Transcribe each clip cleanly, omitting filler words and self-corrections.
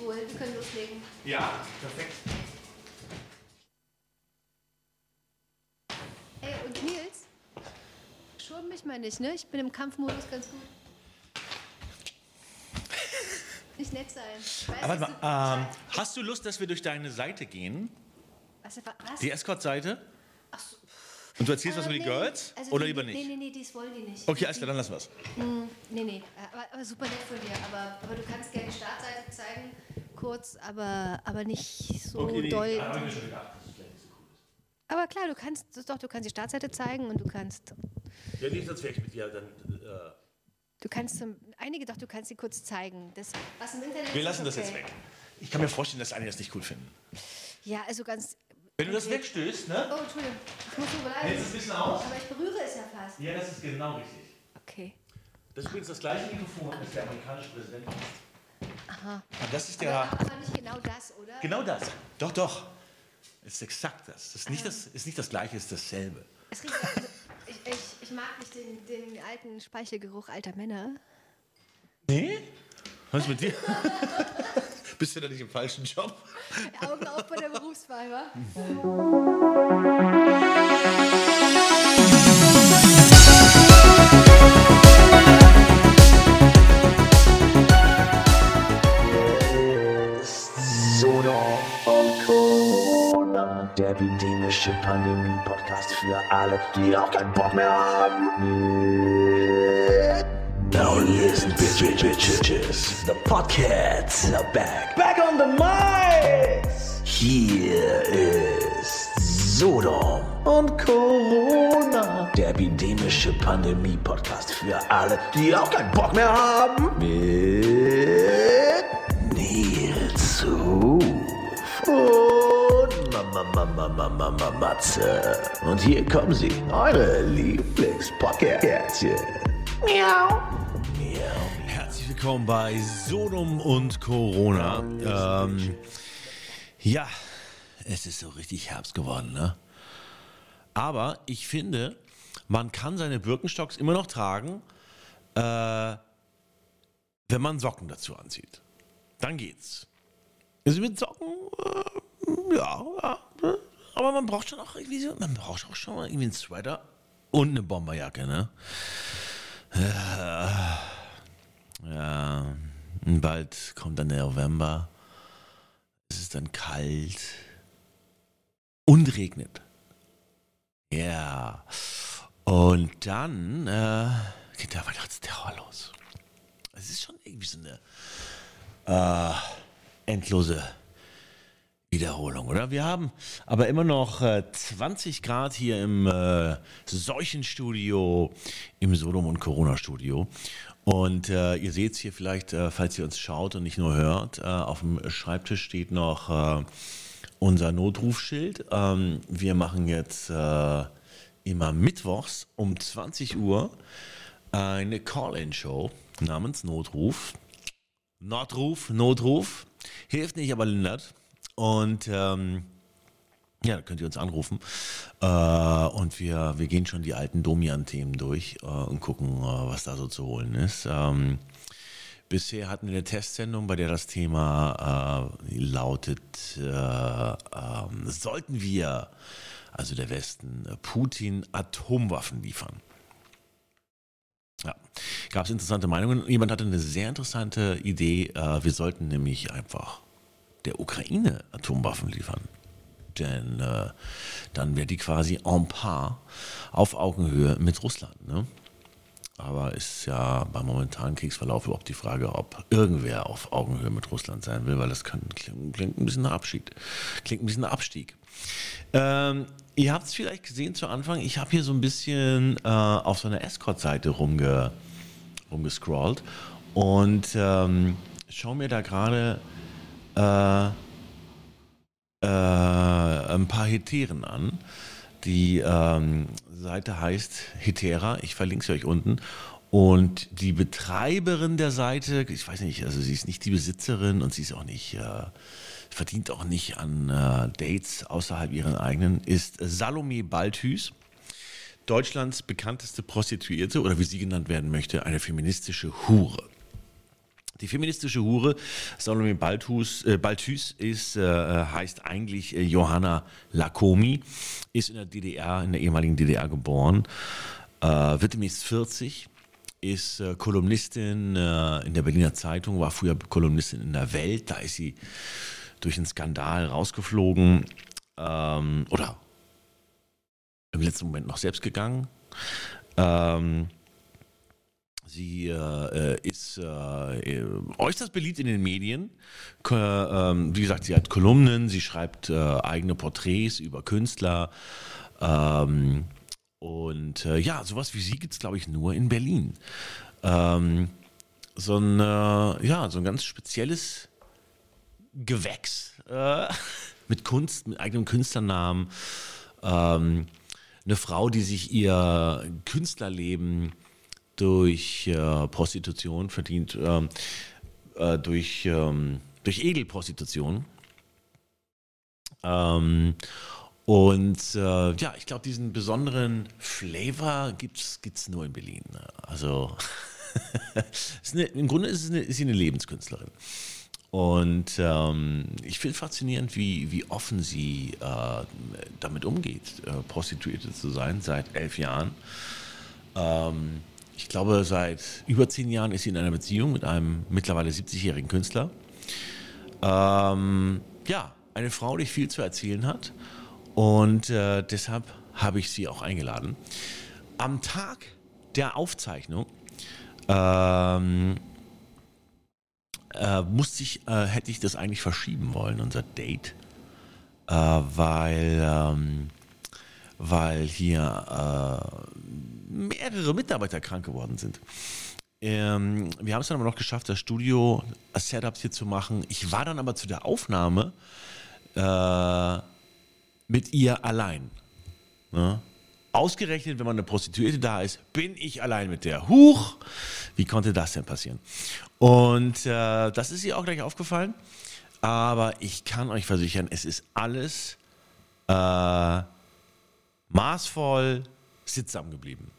Stuhl. Wir können loslegen. Ja, perfekt. Ey, und Nils? Schurm mich mal nicht, ne? Ich bin im Kampfmodus ganz gut. Nicht nett sein. Aber warte mal, hast du Lust, dass wir durch deine Seite gehen? Was? Die Escort-Seite? Ach so. Und du erzählst was über die Girls? Also Oder lieber nicht? Nee, das wollen die nicht. Okay, alles klar, dann lassen wir's. Nee. Aber super nett von dir. Aber du kannst gerne die Startseite zeigen, kurz, aber nicht so doll. Aber klar, du kannst die Startseite zeigen und du kannst. Ja, nee, sonst wäre ich mit dir dann. Du kannst du kannst sie kurz zeigen. Das, was im Internet Wir ist, lassen das okay. jetzt weg. Ich kann mir vorstellen, dass einige das nicht cool finden. Ja, also ganz. Wenn du das wegstößt, ne? Oh, Entschuldigung. Ich muss so bleiben. Hältst du es ein bisschen aus? Aber ich berühre es ja fast. Ja, das ist genau richtig. Okay. Das ist übrigens das gleiche Mikrofon, das der amerikanische Präsident hat. Aha. Und das ist der. Aber nicht genau das, oder? Genau das. Doch. Es ist exakt das. Das ist nicht das Gleiche, es ist dasselbe. Es riecht, also, ich mag nicht den alten Speichelgeruch alter Männer. Nee? Was ist mit dir? Bist du da nicht im falschen Job? Augen auf bei der Berufswahl, wa? Sodom und Corona, der epidemische Pandemie-Podcast für alle, die auch keinen Bock mehr haben. Now listen, bitches, the podcasts are back on the mics. Hier ist Sodom und Corona, der epidemische Pandemie-Podcast für alle, die auch keinen Bock mehr haben. Mit Nils Ruf und Matze. Und hier kommen sie, eure Lieblingspodcastchen. Miau. Herzlich willkommen bei Sodom und Corona. Ja, es ist so richtig Herbst geworden, ne? Aber ich finde, man kann seine Birkenstocks immer noch tragen, wenn man Socken dazu anzieht. Dann geht's. Also mit Socken, ja, aber man braucht schon auch irgendwie so, man braucht auch schon mal irgendwie einen Sweater und eine Bomberjacke, ne? Ja, und bald kommt dann der November. Es ist dann kalt und regnet. Ja. Und dann geht der Weihnachtsterror los. Es ist schon irgendwie so eine endlose Wiederholung, oder? Wir haben aber immer noch 20 Grad hier im Seuchenstudio, im Sodom- und Corona-Studio. Und ihr seht es hier vielleicht, falls ihr uns schaut und nicht nur hört, auf dem Schreibtisch steht noch unser Notrufschild. Wir machen jetzt immer mittwochs um 20 Uhr eine Call-In-Show namens Notruf. Notruf. Hilft nicht, aber lindert. Und ja, da könnt ihr uns anrufen. Und wir gehen schon die alten Domian-Themen durch und gucken, was da so zu holen ist. Bisher hatten wir eine Testsendung, bei der das Thema lautet, sollten wir, also der Westen, Putin Atomwaffen liefern? Ja, gab es interessante Meinungen. Jemand hatte eine sehr interessante Idee. Wir sollten nämlich einfach der Ukraine Atomwaffen liefern. Denn dann wäre die quasi en par auf Augenhöhe mit Russland. Ne? Aber ist ja beim momentanen Kriegsverlauf überhaupt die Frage, ob irgendwer auf Augenhöhe mit Russland sein will, weil das klingt ein bisschen nach Abschied. Klingt ein bisschen nach Abstieg. Ihr habt es vielleicht gesehen zu Anfang, ich habe hier so ein bisschen auf so einer Escort-Seite rumgescrollt und schaue mir da gerade ein paar Heteren an. Die Seite heißt Hetera, ich verlinke sie euch unten. Und die Betreiberin der Seite, ich weiß nicht, also sie ist nicht die Besitzerin und sie ist auch nicht, verdient auch nicht an Dates außerhalb ihren eigenen, ist Salome Balthus, Deutschlands bekannteste Prostituierte oder wie sie genannt werden möchte, eine feministische Hure. Die feministische Hure Salome Balthus heißt eigentlich Johanna Lacomi, ist in der DDR, in der ehemaligen DDR geboren, wird demnächst 40, ist Kolumnistin in der Berliner Zeitung, war früher Kolumnistin in der Welt, da ist sie durch einen Skandal rausgeflogen oder im letzten Moment noch selbst gegangen. Sie ist äußerst beliebt in den Medien. Wie gesagt, sie hat Kolumnen, sie schreibt eigene Porträts über Künstler. Sowas wie sie gibt es, glaube ich, nur in Berlin. So ein ganz spezielles Gewächs mit Kunst, mit eigenem Künstlernamen. Eine Frau, die sich ihr Künstlerleben durch Prostitution verdient, durch Edelprostitution. Ich glaube, diesen besonderen Flavor gibt's nur in Berlin. Ne? Also im Grunde ist sie eine Lebenskünstlerin. Und ich finde faszinierend, wie offen sie damit umgeht, Prostituierte zu sein, seit 11 Jahren. Ich glaube, seit über 10 Jahren ist sie in einer Beziehung mit einem mittlerweile 70-jährigen Künstler. Eine Frau, die viel zu erzählen hat. Und deshalb habe ich sie auch eingeladen. Am Tag der Aufzeichnung hätte ich das eigentlich verschieben wollen, unser Date, weil hier mehrere Mitarbeiter krank geworden sind. Wir haben es dann aber noch geschafft, das Studio-Setup hier zu machen. Ich war dann aber zu der Aufnahme mit ihr allein. Ne? Ausgerechnet, wenn man eine Prostituierte da ist, bin ich allein mit der. Huch! Wie konnte das denn passieren? Und das ist ihr auch gleich aufgefallen. Aber ich kann euch versichern, es ist alles maßvoll sittsam geblieben.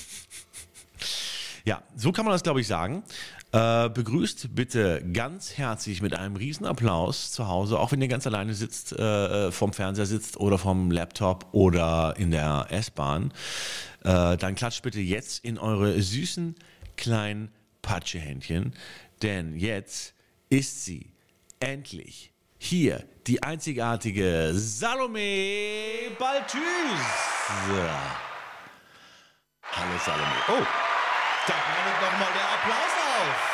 Ja, so kann man das, glaube ich, sagen. Begrüßt bitte ganz herzlich mit einem Riesenapplaus zu Hause, auch wenn ihr ganz alleine sitzt, vorm Fernseher sitzt oder vom Laptop oder in der S-Bahn. Dann klatscht bitte jetzt in eure süßen kleinen Patschehändchen, denn jetzt ist sie endlich hier, die einzigartige Salome Balthus. Hallo Salome. Oh, da wartet nochmal der Applaus auf.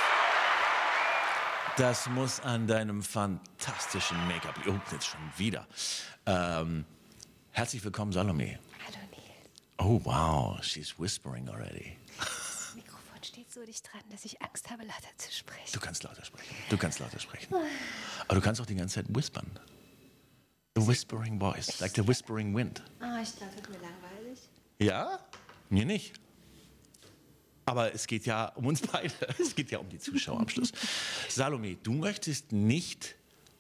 Das muss an deinem fantastischen Make-up liegen. Oh, jetzt schon wieder. Herzlich willkommen, Salome. Hallo Nils. Oh, wow, she's whispering already. Das Mikrofon steht so dicht dran, dass ich Angst habe, lauter zu sprechen. Du kannst lauter sprechen. Aber du kannst auch die ganze Zeit whispern. The whispering voice, like the whispering wind. Ich glaube, das wird mir langweilig. Ja? Mir nicht. Aber es geht ja um uns beide. Es geht ja um die Zuschauer am Schluss. Salome, du möchtest nicht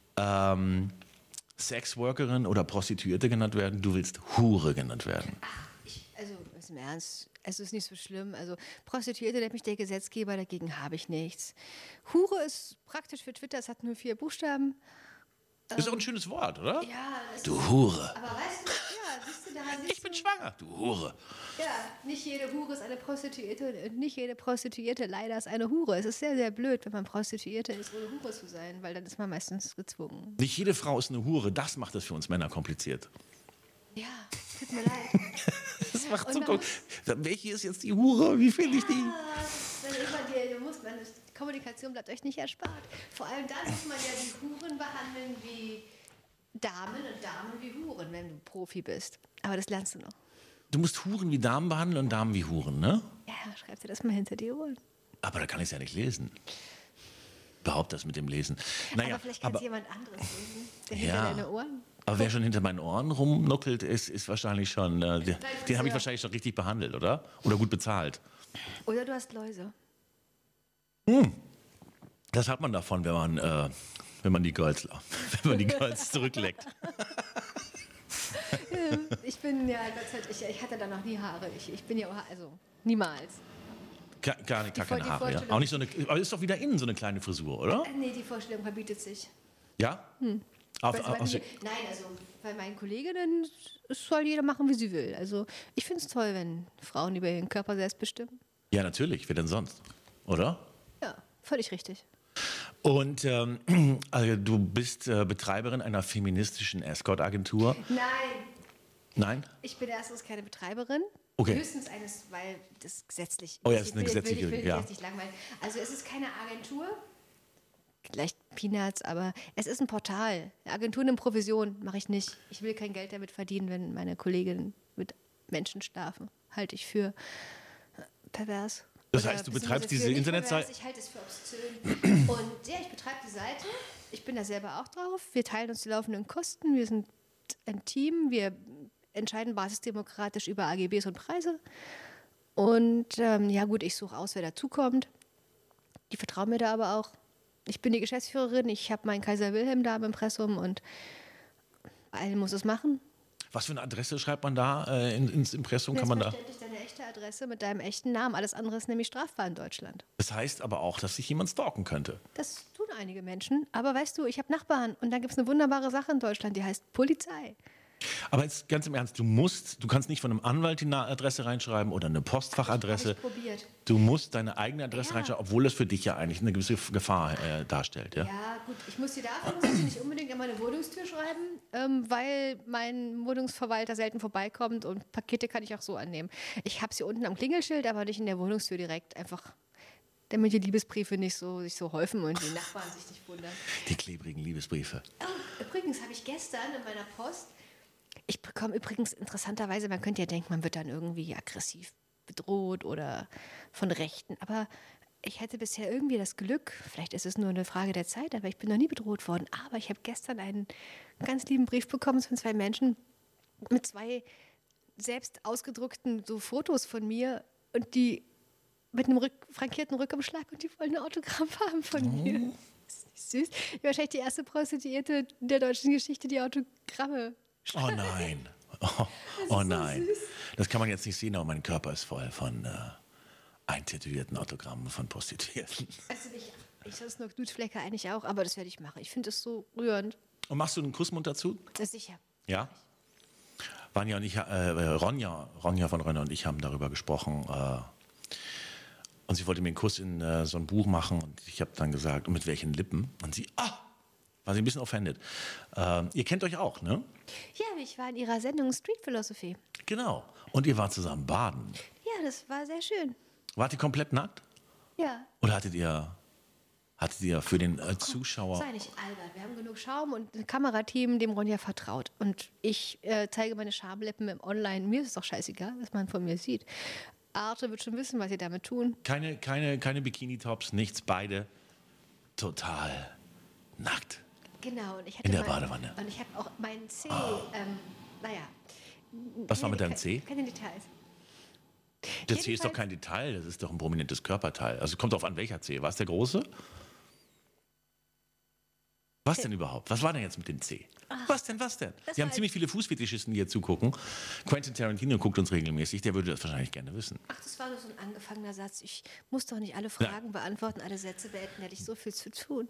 Sexworkerin oder Prostituierte genannt werden, du willst Hure genannt werden. Ist im Ernst, es ist nicht so schlimm. Also Prostituierte nennt mich der Gesetzgeber, dagegen habe ich nichts. Hure ist praktisch für Twitter, es hat nur 4 Buchstaben. Ist auch ein schönes Wort, oder? Ja. Du Hure. Aber weißt du, Ich bin schwanger, du Hure. Ja, nicht jede Hure ist eine Prostituierte und nicht jede Prostituierte leider ist eine Hure. Es ist sehr, sehr blöd, wenn man Prostituierte ist, ohne Hure zu sein, weil dann ist man meistens gezwungen. Nicht jede Frau ist eine Hure, das macht es für uns Männer kompliziert. Ja, tut mir leid. Das macht so welche ist jetzt die Hure? Wie finde ich die? Die Kommunikation bleibt euch nicht erspart. Vor allem dann muss man ja die Huren behandeln wie Damen und Damen wie Huren, wenn du Profi bist. Aber das lernst du noch. Du musst Huren wie Damen behandeln und Damen wie Huren, ne? Ja, schreib dir das mal hinter die Ohren. Aber da kann ich es ja nicht lesen. Behaupt das mit dem Lesen. Naja, aber vielleicht kann es jemand anderes lesen, der ja, hinter deine Ohren. Aber wer schon hinter meinen Ohren rumnuckelt, ist wahrscheinlich schon, den habe ich wahrscheinlich schon richtig behandelt, oder? Oder gut bezahlt. Oder du hast Läuse. Das hat man davon, wenn man die Girls zurückleckt. Ich bin ja, ich hatte da noch nie Haare. Ich bin ja, also niemals. Gar Die keine Haare, ja? Vorstellung- Auch nicht so eine, aber ist doch wieder innen so eine kleine Frisur, oder? Nee, die Vorstellung verbietet sich. Ja? Auf, Also bei aus- mir, nein, also bei meinen Kolleginnen soll jeder machen, wie sie will. Also ich finde es toll, wenn Frauen über ihren Körper selbst bestimmen. ja, natürlich, wer denn sonst? Oder? Ja, völlig richtig. Und also du bist Betreiberin einer feministischen Escort-Agentur. Nein, Nein? ich bin erstens keine Betreiberin. Okay. Höchstens eines, weil das gesetzlich. Oh ja, ich ist eine will- gesetzliche, Ich will ja. jetzt nicht langweilen. Also es ist keine Agentur. Vielleicht Peanuts, aber es ist ein Portal. Agenturen in Provision mache ich nicht. Ich will kein Geld damit verdienen, wenn meine Kolleginnen mit Menschen schlafen. Halte ich für pervers. Das Oder heißt, du beziehungsweise betreibst diese für nicht Internetseite- pervers, ich halte es für obszön. Und ja, ich betreibe die Seite. Ich bin da selber auch drauf. Wir teilen uns die laufenden Kosten. Wir sind ein Team. Wir entscheiden basisdemokratisch über AGBs und Preise. Und ja gut, ich suche aus, wer dazukommt. Die vertrauen mir da aber auch. Ich bin die Geschäftsführerin. Ich habe meinen Kaiser Wilhelm da im Impressum und allen muss es machen. Was für eine Adresse schreibt man da ins Impressum? Kann man da? Selbstverständlich deine echte Adresse mit deinem echten Namen. Alles andere ist nämlich strafbar in Deutschland. Das heißt aber auch, dass sich jemand stalken könnte. Das tun einige Menschen. Aber weißt du, ich habe Nachbarn und da gibt es eine wunderbare Sache in Deutschland, die heißt Polizei. Aber jetzt ganz im Ernst, du kannst nicht von einem Anwalt die Adresse reinschreiben oder eine Postfachadresse. Hab ich probiert. Du musst deine eigene Adresse Ja. reinschreiben, obwohl das für dich ja eigentlich eine gewisse Gefahr darstellt. Ja? Ja, gut, muss ich nicht unbedingt an meine Wohnungstür schreiben, weil mein Wohnungsverwalter selten vorbeikommt und Pakete kann ich auch so annehmen. Ich habe sie unten am Klingelschild, aber nicht in der Wohnungstür direkt, einfach damit die Liebesbriefe nicht sich so häufen und die Nachbarn sich nicht wundern. Die klebrigen Liebesbriefe. Oh, übrigens habe ich gestern in meiner Post, ich bekomme übrigens interessanterweise, man könnte ja denken, man wird dann irgendwie aggressiv bedroht oder von Rechten, aber ich hatte bisher irgendwie das Glück, vielleicht ist es nur eine Frage der Zeit, aber ich bin noch nie bedroht worden. Aber ich habe gestern einen ganz lieben Brief bekommen von 2 Menschen mit 2 selbst ausgedruckten so Fotos von mir und die mit einem frankierten Rückumschlag und die wollen ein Autogramm haben von mir. Das ist nicht süß. Ich bin wahrscheinlich die erste Prostituierte der deutschen Geschichte, die Autogramme. Oh nein. Oh nein. Das kann man jetzt nicht sehen, aber mein Körper ist voll von eintätowierten Autogrammen von Prostituierten. Also ich sonst noch Blutflecke eigentlich auch, aber das werde ich machen. Ich finde es so rührend. Und machst du einen Kussmund dazu? Das ist sicher. Ja. Vanja und ich, Ronja von Rönner und ich haben darüber gesprochen. Und sie wollte mir einen Kuss in so ein Buch machen. Und ich habe dann gesagt, und mit welchen Lippen? Und sie, war sie ein bisschen offended. Ihr kennt euch auch, ne? Ja, ich war in ihrer Sendung Street Philosophy. Genau. Und ihr wart zusammen baden. Ja, das war sehr schön. Wart ihr komplett nackt? Ja. Oder hattet ihr für den Zuschauer... Sei nicht albern. Wir haben genug Schaum und ein Kamerateam, dem Ronja vertraut. Und ich zeige meine Schamlippen im Online. Mir ist es doch scheißegal, was man von mir sieht. Arte wird schon wissen, was sie damit tun. Keine Bikini-Tops, nichts, beide total nackt. Genau. Und ich hatte In der Badewanne. Und ich habe auch meinen C, naja. Was war mit deinem C? Keine Details. Der C ist doch kein Detail, das ist doch ein prominentes Körperteil. Also kommt drauf an, welcher C. War es der große? Was denn überhaupt? Was war denn jetzt mit dem C? Was denn? Wir haben ziemlich viele Fußfetischisten, die hier zugucken. Quentin Tarantino guckt uns regelmäßig, der würde das wahrscheinlich gerne wissen. Ach, das war nur so ein angefangener Satz. Ich muss doch nicht alle Fragen beantworten, alle Sätze beenden, hätte ich so viel zu tun.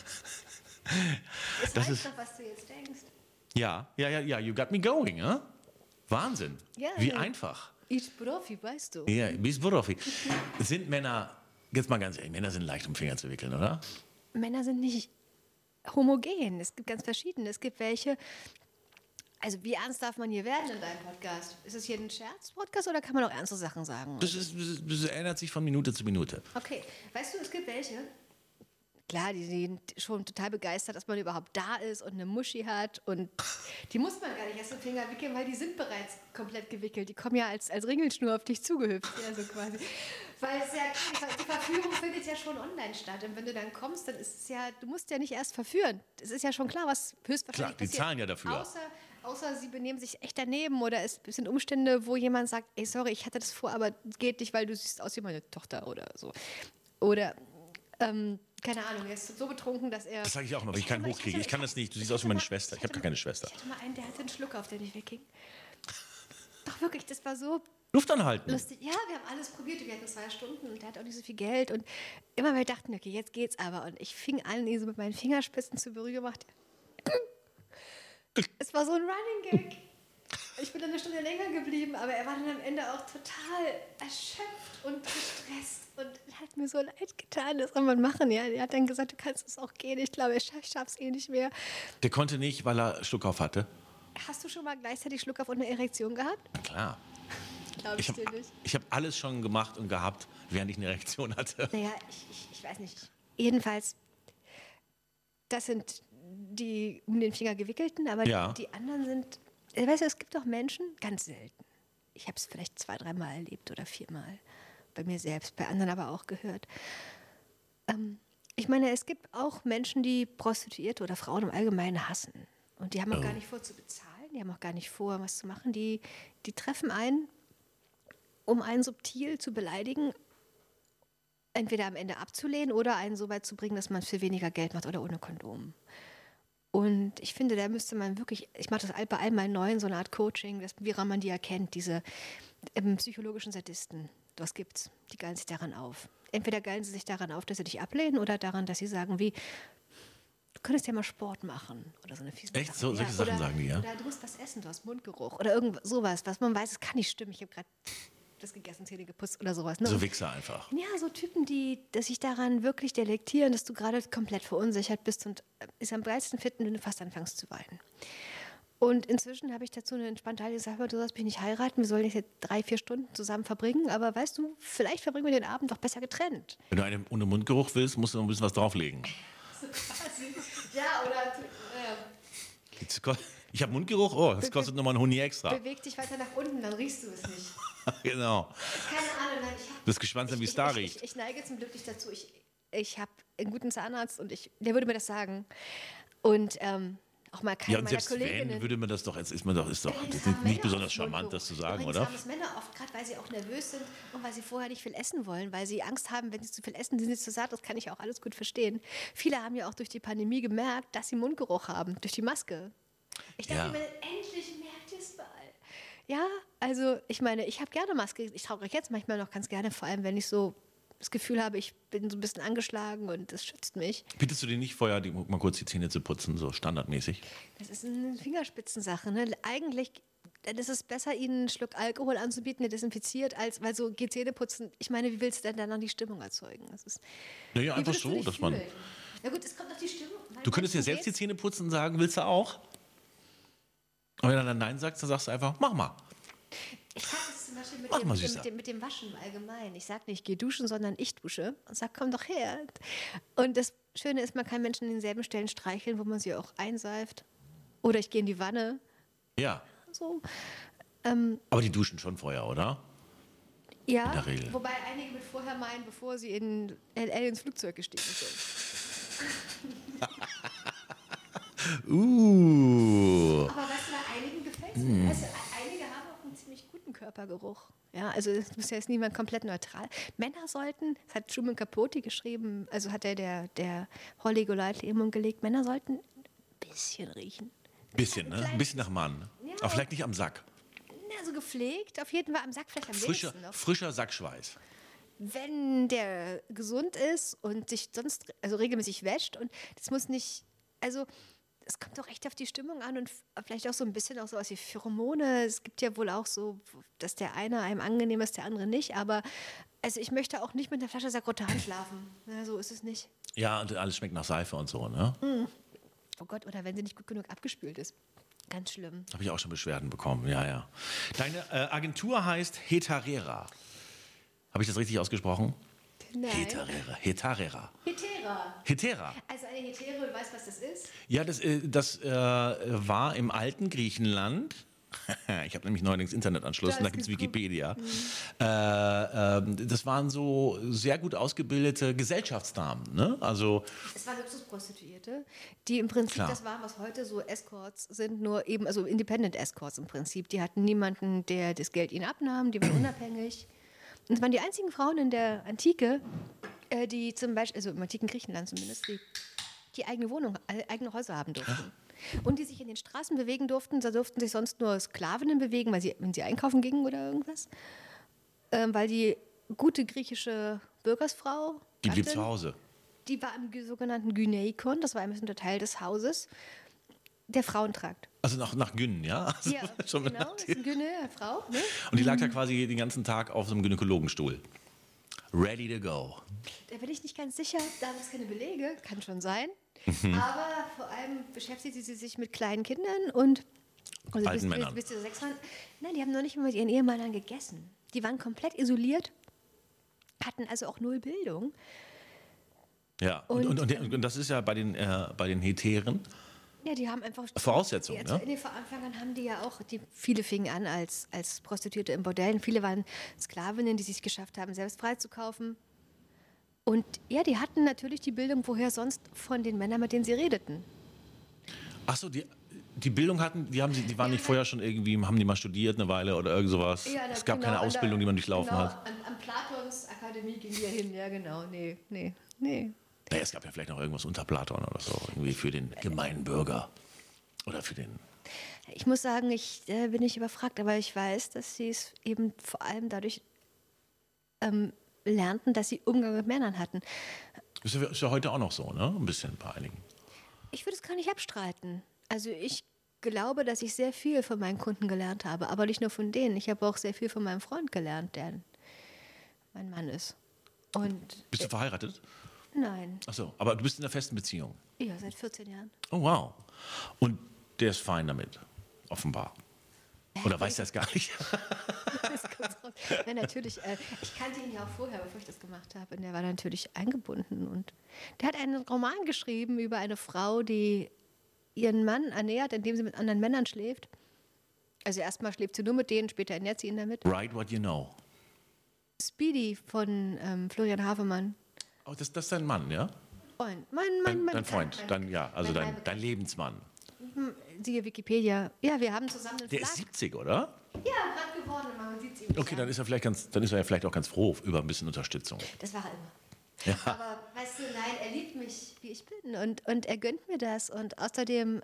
Das Das weiß ist- doch, was du jetzt denkst. Ja, you got me going, ja? Wahnsinn. Ja, Wie ja. einfach. Ich Profi, weißt du. Ja, bis Profi. Sind Männer, jetzt mal ganz ehrlich, Männer sind leicht um Finger zu wickeln, oder? Männer sind nicht homogen. Es gibt ganz verschiedene. Es gibt welche. Also, wie ernst darf man hier werden in deinem Podcast? Ist es hier ein Scherz-Podcast oder kann man auch ernste Sachen sagen? Das ändert sich von Minute zu Minute. Okay, weißt du, es gibt welche. Klar, die sind schon total begeistert, dass man überhaupt da ist und eine Muschi hat. Und die muss man gar nicht erst den Finger wickeln, weil die sind bereits komplett gewickelt. Die kommen ja als Ringelschnur auf dich zugehüpft. Ja, so quasi. Weil es ja, die Verführung findet ja schon online statt. Und wenn du dann kommst, dann ist es ja, du musst ja nicht erst verführen. Es ist ja schon klar, was höchstwahrscheinlich Klar, die passiert. zahlen ja dafür. Außer sie benehmen sich echt daneben oder es sind Umstände, wo jemand sagt, ey, sorry, ich hatte das vor, aber geht nicht, weil du siehst aus wie meine Tochter oder so. Oder, keine Ahnung, er ist so betrunken, dass er... Das sage ich auch immer, wenn ich keinen hochkriege. Ich kann das nicht. Du siehst aus wie meine Schwester. Ich habe gar keine Schwester. Ich hatte mal einen, der hatte einen Schluck auf, der nicht wegging. Doch wirklich, das war so... Luft anhalten. lustig. Ja, wir haben alles probiert. Wir hatten 2 Stunden und der hat auch nicht so viel Geld. Und immer wir dachten, okay, jetzt geht's aber. Und ich fing an, ihn so mit meinen Fingerspitzen zu berühren. Gemacht. Es war so ein Running Gag. Ich bin dann 1 Stunde länger geblieben, aber er war dann am Ende auch total erschöpft und gestresst. Und hat mir so leid getan, das soll man machen. Ja? Er hat dann gesagt, du kannst es auch gehen. Ich glaube, ich schaff's eh nicht mehr. Der konnte nicht, weil er Schluck auf hatte. Hast du schon mal gleichzeitig Schluck auf und eine Erektion gehabt? Na klar. Glaube ich dir nicht. Ich hab alles schon gemacht und gehabt, während ich eine Erektion hatte. Naja, ich weiß nicht. Jedenfalls, das sind die um den Finger gewickelten, aber Ja. die anderen sind, weißt du, es gibt auch Menschen, ganz selten. Ich habe es vielleicht 2, 3 Mal erlebt oder 4 Mal. Bei mir selbst, bei anderen aber auch gehört. Ich meine, es gibt auch Menschen, die Prostituierte oder Frauen im Allgemeinen hassen. Und die haben auch gar nicht vor zu bezahlen, die haben auch gar nicht vor, was zu machen. Die treffen einen, um einen subtil zu beleidigen, entweder am Ende abzulehnen oder einen so weit zu bringen, dass man es für weniger Geld macht oder ohne Kondom. Und ich finde, da müsste man wirklich, ich mache das bei all meinen Neuen, so eine Art Coaching, woran man die erkennt, diese psychologischen Sadisten. Das gibt's, die geilen sich daran auf. Entweder geilen sie sich daran auf, dass sie dich ablehnen oder daran, dass sie sagen wie, du könntest ja mal Sport machen oder so eine fiese Echt? Sache. Solche Sachen sagen die, ja? Oder du musst was essen, du hast Mundgeruch oder irgend sowas, was man weiß, es kann nicht stimmen. Ich habe gerade das gegessen, Zähne geputzt oder sowas. Ne? So Wichser einfach. Ja, so Typen, dass sich daran wirklich delektieren, dass du gerade komplett verunsichert bist und ist am geilsten finden, wenn du fast anfängst zu weinen. Und inzwischen habe ich dazu eine entspannte Haltung gesagt, du sollst mich nicht heiraten, wir sollen jetzt 3, 4 Stunden zusammen verbringen, aber weißt du, vielleicht verbringen wir den Abend doch besser getrennt. Wenn du einen ohne Mundgeruch willst, musst du noch ein bisschen was drauflegen. So quasi. Ja, oder Ich habe Mundgeruch, oh, das kostet nochmal ein Huni extra. beweg dich weiter nach unten, dann riechst du es nicht. Genau. Keine Ahnung, nein, Das Geschwanz, wie es da riecht. Ich neige zum Glück nicht dazu. Ich habe einen guten Zahnarzt und der würde mir das sagen. Und auch mal keine Ja, und meiner selbst Kolleginnen. wenn, würde man das doch, ist doch Übrigens haben nicht Männer besonders oft charmant, Mundgeruch. das zu sagen, Übrigens oder? haben es Männer oft, gerade weil sie auch nervös sind und weil sie vorher nicht viel essen wollen, weil sie Angst haben, wenn sie zu viel essen, sind sie zu satt. Das kann ich auch alles gut verstehen. Viele haben ja auch durch die Pandemie gemerkt, dass sie Mundgeruch haben, durch die Maske. Ich dachte Ja. mir, endlich merkt ihr es mal. Ja, also ich meine, ich habe gerne Maske. Ich trage euch jetzt manchmal noch ganz gerne, vor allem wenn ich so das Gefühl habe, ich bin so ein bisschen angeschlagen und das schützt mich. Bittest du dir nicht vorher, mal kurz die Zähne zu putzen, so standardmäßig? Das ist eine Fingerspitzensache. Ne? Eigentlich dann ist es besser, ihnen einen Schluck Alkohol anzubieten, der desinfiziert, weil so geht Zähneputzen. Ich meine, wie willst du denn dann noch die Stimmung erzeugen? Das ist, Naja, wie einfach würdest du so, dich dass man. fühlen? Ja gut, es kommt auf die Stimmung. Du könntest dir selbst die Zähne putzen und sagen, willst du auch? Und wenn er dann Nein sagt, dann sagst du einfach, mach mal. Ich sage das zum Beispiel Mach mal, Süßer. mit dem Waschen allgemein. Ich sage nicht, geh duschen, sondern ich dusche und sage, komm doch her. Und das Schöne ist, man kann Menschen in denselben Stellen streicheln, wo man sie auch einseift. Oder ich gehe in die Wanne. Ja. So. Aber die duschen schon vorher, oder? Ja, In der Regel. wobei einige mit vorher meinen, bevor sie in LA ins Flugzeug gestiegen sind. Aber weißt du, bei einigen gefällt es mir. Weißt du, einige haben auch einen ziemlich guten Körpergeruch. Ja, also es muss ja jetzt niemand komplett neutral. Männer sollten, das hat Truman Capote geschrieben, also hat der Holly Golightly im Mund gelegt, Männer sollten ein bisschen riechen. Bisschen, ne? Ein bisschen nach Mann. Ja. Aber vielleicht nicht am Sack. Ja, so gepflegt, auf jeden Fall am Sack vielleicht am wenigsten noch. Frischer Sackschweiß. Wenn der gesund ist und sich sonst also regelmäßig wäscht und das muss nicht, also es kommt doch echt auf die Stimmung an und vielleicht auch so ein bisschen auch sowas wie Pheromone. Es gibt ja wohl auch so, dass der eine einem angenehm ist, der andere nicht, aber also ich möchte auch nicht mit einer Flasche Sakrotan schlafen. Ja, so ist es nicht. Ja, und alles schmeckt nach Seife und so, ne? Oh Gott, oder wenn sie nicht gut genug abgespült ist. Ganz schlimm. Habe ich auch schon Beschwerden bekommen, ja, ja. Deine Agentur heißt Hetarera. Habe ich das richtig ausgesprochen? Nein. Hetarera. Hetarera. Hetera. Hetera. Also eine Hetero, du weißt, was das ist? Ja, das war im alten Griechenland. Ich habe nämlich neuerdings Internetanschluss und da gibt es Wikipedia. Das waren so sehr gut ausgebildete Gesellschaftsdamen. Ne? Also, Es waren Luxusprostituierte, die im Prinzip Klar. das waren, was heute so Escorts sind, nur eben, also Independent Escorts im Prinzip. Die hatten niemanden, der das Geld ihnen abnahm, die waren unabhängig. Und es waren die einzigen Frauen in der Antike, die zum Beispiel, also im antiken Griechenland zumindest, die eigene Wohnung, eigene Häuser haben durften. Und die sich in den Straßen bewegen durften. Da durften sich sonst nur Sklavinnen bewegen, wenn sie einkaufen gingen oder irgendwas. Weil die gute griechische Bürgersfrau, Die blieb Gattin, zu Hause. die war im sogenannten Gyneikon, das war ein bisschen der Teil des Hauses, der Frauen tragt. Also nach Gyn, ja? Also Ja, schon genau, das ist eine Gyne, eine Frau. Ne? Und die lag da quasi den ganzen Tag auf so einem Gynäkologenstuhl. Ready to go. Da bin ich nicht ganz sicher, da haben es keine Belege, kann schon sein. Mhm. Aber vor allem beschäftigte sie sich mit kleinen Kindern und also Alten Männern. bis sie 6 waren. Nein, die haben noch nicht mal mit ihren Ehemännern gegessen. Die waren komplett isoliert, hatten also auch null Bildung. Ja, und das ist ja bei den Heteren Ja, die haben einfach Voraussetzung, ja, ne? in den Anfang haben die ja auch, viele fingen an als Prostituierte in Bordellen, viele waren Sklavinnen, die sich geschafft haben, selbst freizukaufen. Und ja, die hatten natürlich die Bildung, woher sonst von den Männern, mit denen sie redeten. Ach so, die Bildung hatten, die waren nicht vorher schon irgendwie, haben die mal studiert eine Weile oder irgend sowas? Ja, es gab genau, keine Ausbildung, die man durchlaufen genau, hat. An Platons Akademie ging wir hin, ja genau, nee. Naja, es gab ja vielleicht noch irgendwas unter Platon oder so, irgendwie für den gemeinen Bürger. Oder für den. Ich muss sagen, ich bin nicht überfragt, aber ich weiß, dass sie es eben vor allem dadurch lernten, dass sie Umgang mit Männern hatten. Ist ja heute auch noch so, ne? Ein bisschen bei einigen. Ich würde es gar nicht abstreiten. Also ich glaube, dass ich sehr viel von meinen Kunden gelernt habe, aber nicht nur von denen. Ich habe auch sehr viel von meinem Freund gelernt, der mein Mann ist. Und Bist du verheiratet? nein, Ach so, aber du bist in einer festen Beziehung. ja, seit 14 Jahren. Oh, wow. Und der ist fein damit, offenbar. Oder weiß er es gar nicht? Das kommt raus. Nein, natürlich. Ich kannte ihn ja auch vorher, bevor ich das gemacht habe. Und der war natürlich eingebunden. Und der hat einen Roman geschrieben über eine Frau, die ihren Mann ernährt, indem sie mit anderen Männern schläft. Also erstmal schläft sie nur mit denen, später ernährt sie ihn damit. Write what you know. Speedy von Florian Havemann. Oh, das ist dein Mann, ja? Freund. Dein Freund, mein dein Lebensmann. Siehe Wikipedia. Ja, wir haben zusammen einen Der Verlag. ist 70, oder? Ja, gerade geworden, man sieht es ihm Okay, dann ist er ja vielleicht auch ganz froh über ein bisschen Unterstützung. Das war er immer. Ja. Aber weißt du, nein, er liebt mich, wie ich bin. Und er gönnt mir das. Und außerdem,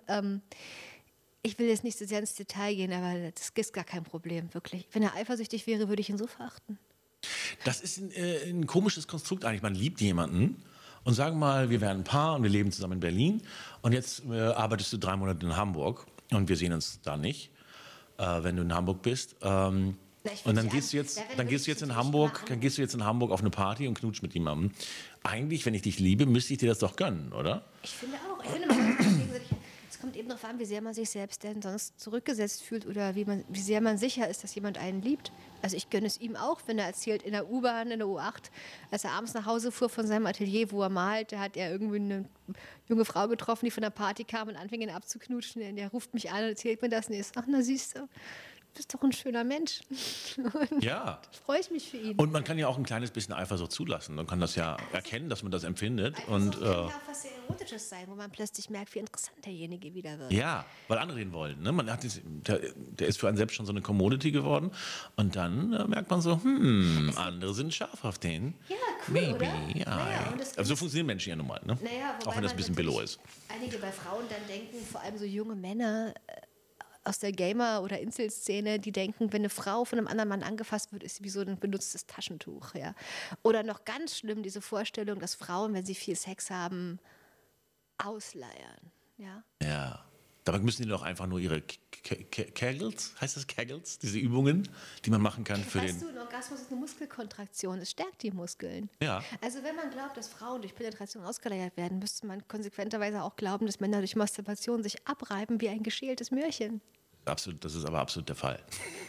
ich will jetzt nicht so sehr ins Detail gehen, aber das ist gar kein Problem, wirklich. Wenn er eifersüchtig wäre, würde ich ihn so verachten. Das ist ein komisches Konstrukt eigentlich. Man liebt jemanden und sagen wir mal, wir wären ein Paar und wir leben zusammen in Berlin und jetzt arbeitest du 3 Monate in Hamburg und wir sehen uns da nicht, wenn du in Hamburg bist. Und dann gehst du jetzt in Hamburg auf eine Party und knutsch mit jemandem. Eigentlich, wenn ich dich liebe, müsste ich dir das doch gönnen, oder? Ich finde auch. Ich finde, man sollte sich gegenseitig- es kommt eben darauf an, wie sehr man sich selbst denn sonst zurückgesetzt fühlt oder wie sehr man sicher ist, dass jemand einen liebt. Also ich gönne es ihm auch, wenn er erzählt, in der U-Bahn, in der U8, als er abends nach Hause fuhr von seinem Atelier, wo er malt, da hat er irgendwie eine junge Frau getroffen, die von der Party kam und anfing ihn abzuknutschen. Und der ruft mich an und erzählt mir das und ich sage, ach, na siehst du, du bist doch ein schöner Mensch. Und Ja. freue ich mich für ihn. Und man kann ja auch ein kleines bisschen Eifersucht zulassen. Man kann das ja erkennen, dass man das empfindet. Und Eifersucht kann ja auch was sehr Erotisches sein, wo man plötzlich merkt, wie interessant derjenige wieder wird. ja, weil andere ihn wollen. Ne? Der ist für einen selbst schon so eine Commodity geworden. Und dann merkt man so, andere sind scharf auf den. Ja, cool, Maybe, oder? I. Naja, und das- Aber so funktionieren Menschen ja nun mal. Ne? Naja, wobei auch wenn das ein man bisschen billow ist. natürlich einige bei Frauen dann denken, vor allem so junge Männer aus der Gamer- oder Insel-Szene, die denken, wenn eine Frau von einem anderen Mann angefasst wird, ist sie wie so ein benutztes Taschentuch. Ja. Oder noch ganz schlimm, diese Vorstellung, dass Frauen, wenn sie viel Sex haben, ausleiern. Ja. Ja. Dabei müssen die doch einfach nur ihre Kegels, heißt das Kegels? Diese Übungen, die man machen kann für Weißt den. du, ein Orgasmus ist eine Muskelkontraktion, es stärkt die Muskeln. Ja. Also wenn man glaubt, dass Frauen durch Penetration ausgeleiert werden, müsste man konsequenterweise auch glauben, dass Männer durch Masturbation sich abreiben wie ein geschältes Möhrchen. Absolut, das ist aber absolut der Fall.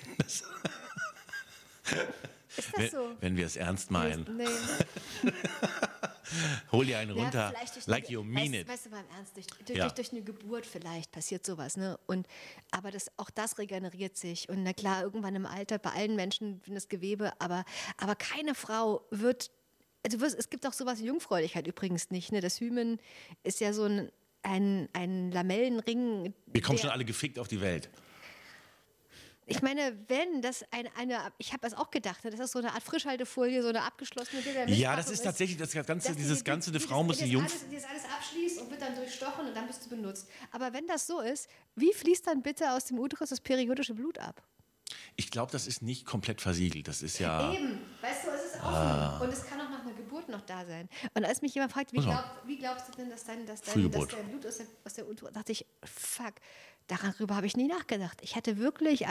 Ist das so? Wenn wir es ernst meinen. Nee. Hol dir einen runter, vielleicht durch like you mean it. Weißt du mal im Ernst, Ja. durch eine Geburt vielleicht passiert sowas. Ne? Aber auch das regeneriert sich. Und na klar, irgendwann im Alter, bei allen Menschen das Gewebe, aber keine Frau wird, also es gibt auch sowas wie Jungfräulichkeit übrigens nicht. Ne? Das Hymen ist ja so ein Lamellenring. Wir kommen schon alle gefickt auf die Welt. Ich meine, wenn das ich habe das auch gedacht, das ist so eine Art Frischhaltefolie, so eine abgeschlossene Ja, das ist tatsächlich das Ganze, eine Frau muss die Jungfrau. Die das alles abschließt und wird dann durchstochen und dann bist du benutzt. Aber wenn das so ist, wie fließt dann bitte aus dem Uterus das periodische Blut ab? Ich glaube, das ist nicht komplett versiegelt. Das ist ja. Eben, weißt du, es ist offen und es kann auch nach einer Geburt noch da sein. Und als mich jemand fragt, wie glaubst du denn, dass dein Blut aus der Uterus, dachte ich, fuck, darüber habe ich nie nachgedacht. Ich hatte wirklich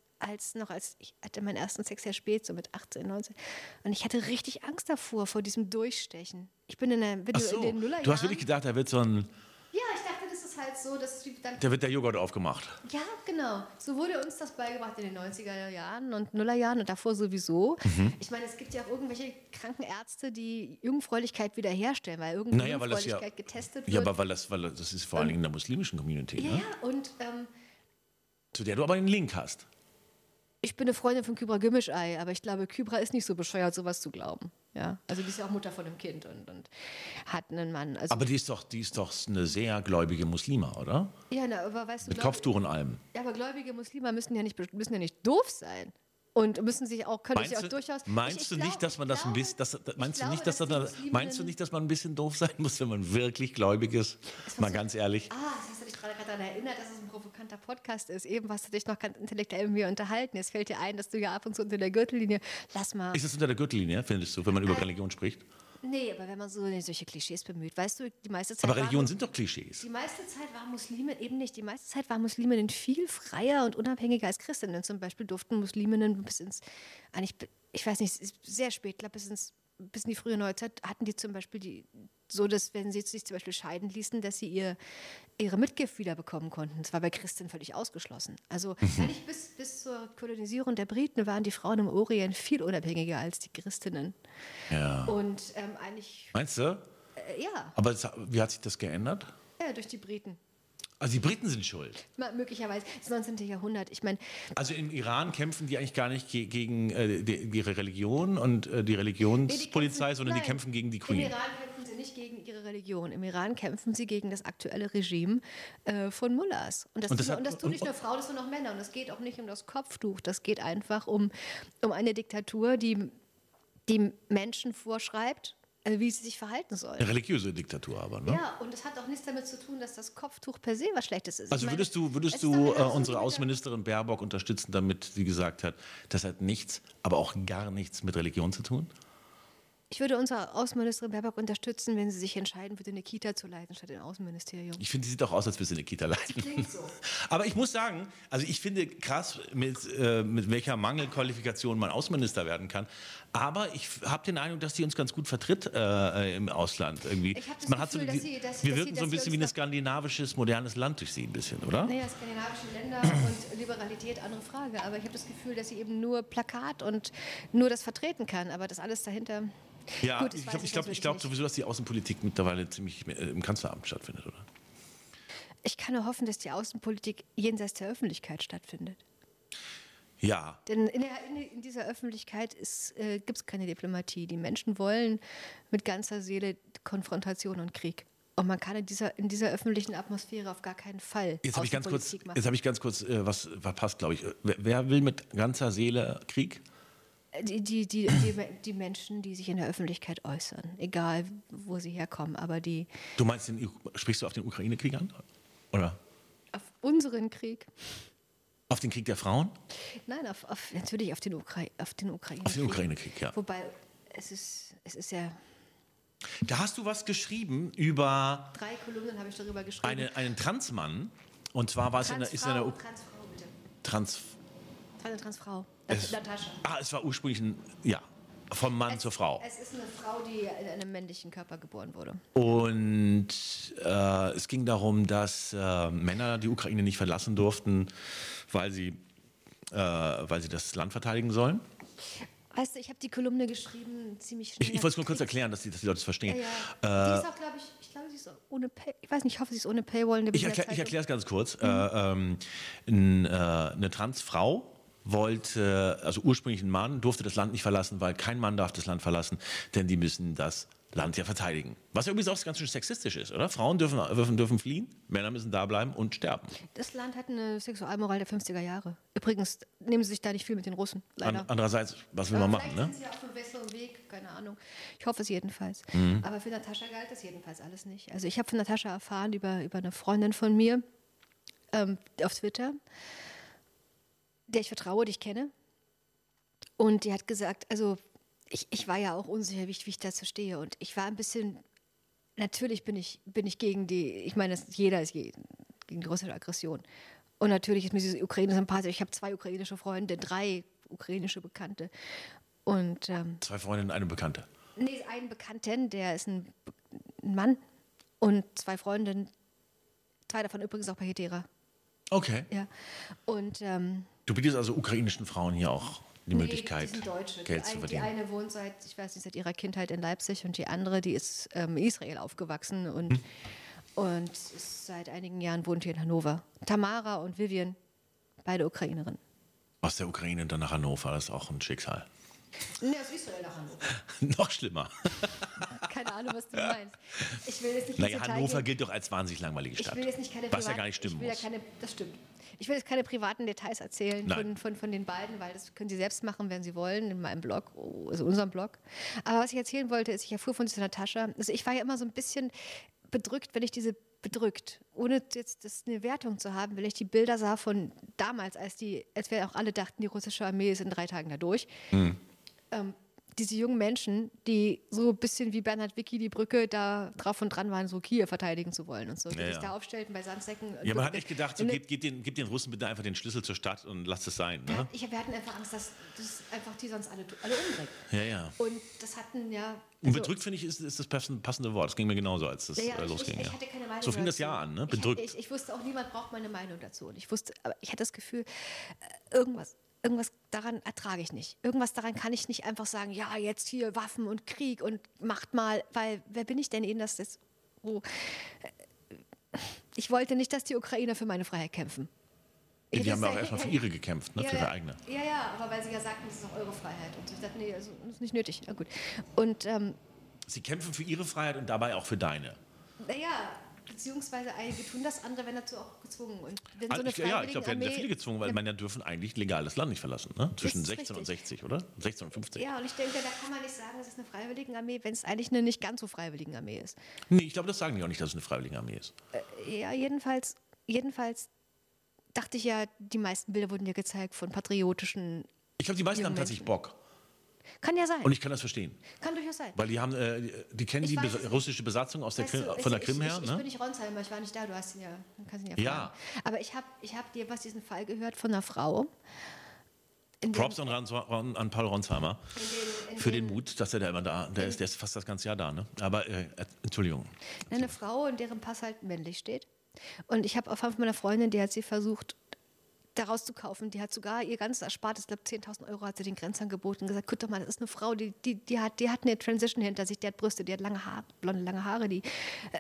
ich hatte meinen ersten Sex sehr spät, so mit 18, 19. Und ich hatte richtig Angst davor, vor diesem Durchstechen. Ich bin in den Nullerjahren. Du hast wirklich gedacht, da wird so ein. Ja, ich dachte, das ist halt so, dass da wird der Joghurt aufgemacht. Ja, genau. So wurde uns das beigebracht in den 90er Jahren und Nullerjahren und davor sowieso. Ich meine, es gibt ja auch irgendwelche Krankenärzte, die Jungfräulichkeit wiederherstellen, weil Jungfräulichkeit getestet wird. Ja, aber weil das ist vor allem in der muslimischen Community. Ja, ne? und zu der du aber einen Link hast. ich bin eine Freundin von Kybra Gümüşay, aber ich glaube, Kybra ist nicht so bescheuert, sowas zu glauben. Ja, also die ist ja auch Mutter von einem Kind und hat einen Mann. Also aber die ist doch eine sehr gläubige Muslima, oder? ja, aber weißt du, mit Kopftuch und allem. Ja, aber gläubige Muslime müssen ja nicht doof sein. Und können sich auch durchaus. Meinst du nicht, dass man das ein bisschen, meinst du nicht, dass man ein bisschen doof sein muss, wenn man wirklich gläubig ist? Mal ganz ehrlich. Das hast du dich gerade daran erinnert, dass es ein provokanter Podcast ist. Eben hast du dich noch ganz intellektuell mit mir unterhalten. Jetzt fällt dir ein, dass du ja ab und zu unter der Gürtellinie, lass mal. Ist es unter der Gürtellinie, findest du, wenn man über Religion spricht? Nee, aber wenn man solche Klischees bemüht, weißt du, die meiste Zeit. Aber Religionen sind doch Klischees. Die meiste Zeit waren Muslime eben nicht. Die meiste Zeit waren Musliminnen viel freier und unabhängiger als Christinnen. Zum Beispiel durften Musliminnen ich weiß nicht, sehr spät, glaube bis in die frühe Neuzeit, hatten die zum Beispiel dass wenn sie sich zum Beispiel scheiden ließen, dass sie ihre Mitgift wiederbekommen konnten. Das war bei Christen völlig ausgeschlossen. Also eigentlich bis zur Kolonisierung der Briten waren die Frauen im Orient viel unabhängiger als die Christinnen. Ja. Und eigentlich. Meinst du? Ja. Aber wie hat sich das geändert? Ja, durch die Briten. Also die Briten sind schuld. Möglicherweise. Das 19. Jahrhundert. Ich meine. Also im Iran kämpfen die eigentlich gar nicht gegen ihre Religion und die Religionspolizei, sondern die kämpfen gegen die Queen. Im Iran kämpfen sie nicht gegen ihre Religion. Im Iran kämpfen sie gegen das aktuelle Regime von Mullahs. Und das tun nicht nur Frauen, das tun auch Männer. Und es geht auch nicht um das Kopftuch. Das geht einfach um eine Diktatur, die Menschen vorschreibt, wie sie sich verhalten sollen. Eine religiöse Diktatur aber, ne? Ja, und es hat auch nichts damit zu tun, dass das Kopftuch per se was Schlechtes ist. Also würdest du unsere Außenministerin Baerbock unterstützen, damit sie gesagt hat, das hat nichts, aber auch gar nichts mit Religion zu tun? Ich würde unsere Außenministerin Baerbock unterstützen, wenn sie sich entscheiden würde, eine Kita zu leiten, statt ein Außenministerium. Ich finde, sie sieht auch aus, als würde sie eine Kita leiten. Das klingt so. Aber ich muss sagen, also ich finde krass, mit welcher Mangelqualifikation man Außenminister werden kann. Aber ich habe den Eindruck, dass sie uns ganz gut vertritt im Ausland. Irgendwie. Ich habe das Gefühl, wir wirken so ein bisschen wie ein skandinavisches, modernes Land durch sie ein bisschen, oder? Naja, skandinavische Länder und Liberalität, andere Frage. Aber ich habe das Gefühl, dass sie eben nur Plakat und nur das vertreten kann. Aber das alles dahinter... Ja, gut, ich glaube sowieso, dass die Außenpolitik mittlerweile ziemlich im Kanzleramt stattfindet, oder? Ich kann nur hoffen, dass die Außenpolitik jenseits der Öffentlichkeit stattfindet. Ja. Denn in dieser Öffentlichkeit gibt es keine Diplomatie. Die Menschen wollen mit ganzer Seele Konfrontation und Krieg. Und man kann in dieser öffentlichen Atmosphäre auf gar keinen Fall Außenpolitik machen. Jetzt habe ich ganz kurz was verpasst, glaube ich. Wer will mit ganzer Seele Krieg? Die Menschen, die sich in der Öffentlichkeit äußern, egal wo sie herkommen, aber die... Du meinst, sprichst du auf den Ukraine-Krieg an? Oder? Auf unseren Krieg. Auf den Krieg der Frauen? Nein, natürlich auf den Ukraine-Krieg. Auf den Ukraine-Krieg, ja. Wobei, es ist ja... Da hast du was geschrieben über... 3 Kolumnen habe ich darüber geschrieben. Einen Transmann, und zwar war es in der... Transfrau, bitte. Eine Transfrau. Natascha. Es war ursprünglich vom Mann zur Frau. Es ist eine Frau, die in einem männlichen Körper geboren wurde. Und es ging darum, dass Männer die Ukraine nicht verlassen durften, weil sie das Land verteidigen sollen. Weißt du, ich habe die Kolumne geschrieben, ziemlich schnell. Ich wollte es nur kurz erklären, dass die Leute es verstehen. Ja. Die ist auch, glaube sie ist ohne Paywall. Ich weiß nicht, ich hoffe, sie ist ohne Paywall. Ich erkläre es ganz kurz. Eine Transfrau wollte, also ursprünglich ein Mann, durfte das Land nicht verlassen, weil kein Mann darf das Land verlassen, denn die müssen das Land ja verteidigen. Was ja übrigens auch ganz schön sexistisch ist, oder? Frauen dürfen fliehen, Männer müssen da bleiben und sterben. Das Land hat eine Sexualmoral der 50er Jahre. Übrigens nehmen sie sich da nicht viel mit den Russen, leider. Andererseits, was will man machen, ne? Vielleicht sind sie auf einem besseren Weg, keine Ahnung. Ich hoffe es jedenfalls. Aber für Natascha galt das jedenfalls alles nicht. Also ich habe von Natascha erfahren über eine Freundin von mir auf Twitter, der ich vertraue, die ich kenne. Und die hat gesagt, also ich war ja auch unsicher, wie ich dazu stehe. Und ich war ein bisschen, natürlich bin ich gegen ich meine, jeder ist gegen die russische Aggression. Und natürlich ist mir diese Ukraine sympathisch. Ich habe 2 ukrainische Freunde, 3 ukrainische Bekannte. Und 2 Freundinnen, eine Bekannte. Nee, einen Bekannten, der ist ein Mann. Und 2 Freundinnen, 2 davon übrigens auch bei Hedera. Okay. Ja. Und Du bietest also ukrainischen Frauen hier auch die Möglichkeit, die sind Deutsche. Geld zu verdienen. Die eine wohnt seit ihrer Kindheit in Leipzig und die andere, die ist in Israel aufgewachsen und ist seit einigen Jahren wohnt hier in Hannover. Tamara und Vivian, beide Ukrainerinnen. Aus der Ukraine dann nach Hannover, das ist auch ein Schicksal. Nee, aus Israel nach Hannover. Noch schlimmer. Keine Ahnung, was du meinst. Ich will jetzt nicht Naja, Hannover gilt doch als wahnsinnig langweilige Stadt. Ich will jetzt nicht keine was ja gar nicht stimmen muss. Das stimmt. Ich will jetzt keine privaten Details erzählen von den beiden, weil das können sie selbst machen, wenn sie wollen, in meinem Blog, also unserem Blog. Aber was ich erzählen wollte, ist, ich erfuhr von dieser Natascha, also ich war ja immer so ein bisschen bedrückt, ohne jetzt das eine Wertung zu haben, weil ich die Bilder sah von damals, als wir auch alle dachten, die russische Armee ist in 3 Tagen da durch. Diese jungen Menschen, die so ein bisschen wie Bernhard Wicki die Brücke da drauf und dran waren, so Kiew verteidigen zu wollen und so, die sich da aufstellten bei Sandsäcken. Ja, man hat echt gedacht, so, gib den Russen bitte einfach den Schlüssel zur Stadt und lass es sein. Ne? Wir hatten einfach Angst, dass einfach die sonst alle umbringt. Ja. Und das hatten ja... Und bedrückt, finde ich, ist das passende Wort. Das ging mir genauso, als das losging. Ich hatte keine Meinung so fing das dazu. Jahr an, ne? Bedrückt. Ich wusste auch, niemand braucht meine Meinung dazu. Und aber ich hatte das Gefühl, irgendwas daran ertrage ich nicht. Irgendwas daran kann ich nicht einfach sagen, ja, jetzt hier Waffen und Krieg und macht mal, weil wer bin ich denn Ihnen, dass das so... Ich wollte nicht, dass die Ukrainer für meine Freiheit kämpfen. Die haben ja auch erstmal für ihre gekämpft, ne? Für ihre eigene. Ja, aber weil sie ja sagten, das ist auch eure Freiheit. Und ich dachte, nee, also, das ist nicht nötig. Na gut. Und, sie kämpfen für ihre Freiheit und dabei auch für deine. Naja, beziehungsweise einige tun das, andere werden dazu auch gezwungen. Und wenn so eine ich glaube, werden sehr viele gezwungen, weil Männer dürfen eigentlich legal das Land nicht verlassen. Ne? Zwischen 16 und 60, oder? 16 und 50. Ja, und ich denke, da kann man nicht sagen, es ist eine Freiwilligenarmee, wenn es eigentlich eine nicht ganz so Freiwilligenarmee ist. Nee, ich glaube, das sagen die auch nicht, dass es eine Freiwilligenarmee ist. Ja, jedenfalls dachte ich ja, die meisten Bilder wurden ja gezeigt von patriotischen... Ich glaube, die meisten haben tatsächlich Bock. Kann ja sein. Und ich kann das verstehen. Kann durchaus sein. Weil die kennen die russische Besatzung aus von der Krim her. Ich bin nicht Ronsheimer, ich war nicht da, du hast ihn ja, kannst ihn ja fragen. Aber ich hab dir diesen Fall gehört von einer Frau. Props an Paul Ronsheimer für den Mut, dass er da immer der ist fast das ganze Jahr da. Ne? Aber, Entschuldigung. Eine Frau, in deren Pass halt männlich steht. Und ich habe von meiner Freundin, die hat sie versucht, daraus zu kaufen. Die hat sogar ihr ganzes Erspartes, ich glaube 10.000 Euro, hat sie den Grenzern geboten und gesagt, guck doch mal, das ist eine Frau, die hat eine Transition hinter sich, die hat Brüste, die hat lange Haare, die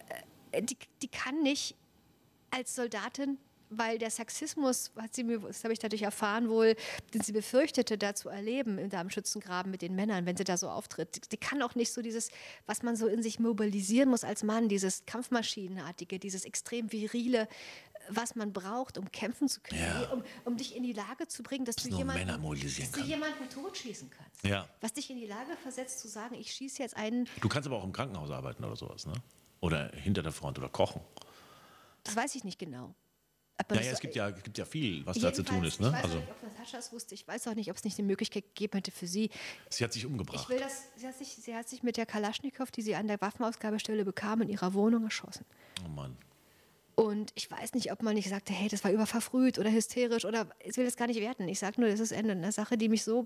kann nicht als Soldatin, weil der Sexismus, das habe ich dadurch erfahren wohl, den sie befürchtete, da zu erleben da im Schützengraben mit den Männern, wenn sie da so auftritt. Die kann auch nicht so dieses, was man so in sich mobilisieren muss als Mann, dieses Kampfmaschinenartige, dieses extrem virile, was man braucht, um kämpfen zu können, um dich in die Lage zu bringen, dass du jemanden totschießen kannst. Ja. Was dich in die Lage versetzt, zu sagen, ich schieße jetzt einen... Du kannst aber auch im Krankenhaus arbeiten oder sowas, ne? Oder hinter der Front oder kochen. Das weiß ich nicht genau. Naja, es gibt ja viel, was da zu tun ist. Ne? Ich weiß auch nicht, ob Natascha es wusste. Ich weiß auch nicht, ob es nicht eine Möglichkeit gegeben hätte für sie. Sie hat sich umgebracht. Sie hat sich mit der Kalaschnikow, die sie an der Waffenausgabestelle bekam, in ihrer Wohnung erschossen. Oh Mann. Und ich weiß nicht, ob man nicht sagte, hey, das war verfrüht oder hysterisch oder ich will das gar nicht werten. Ich sage nur, das ist eine Sache, die mich so...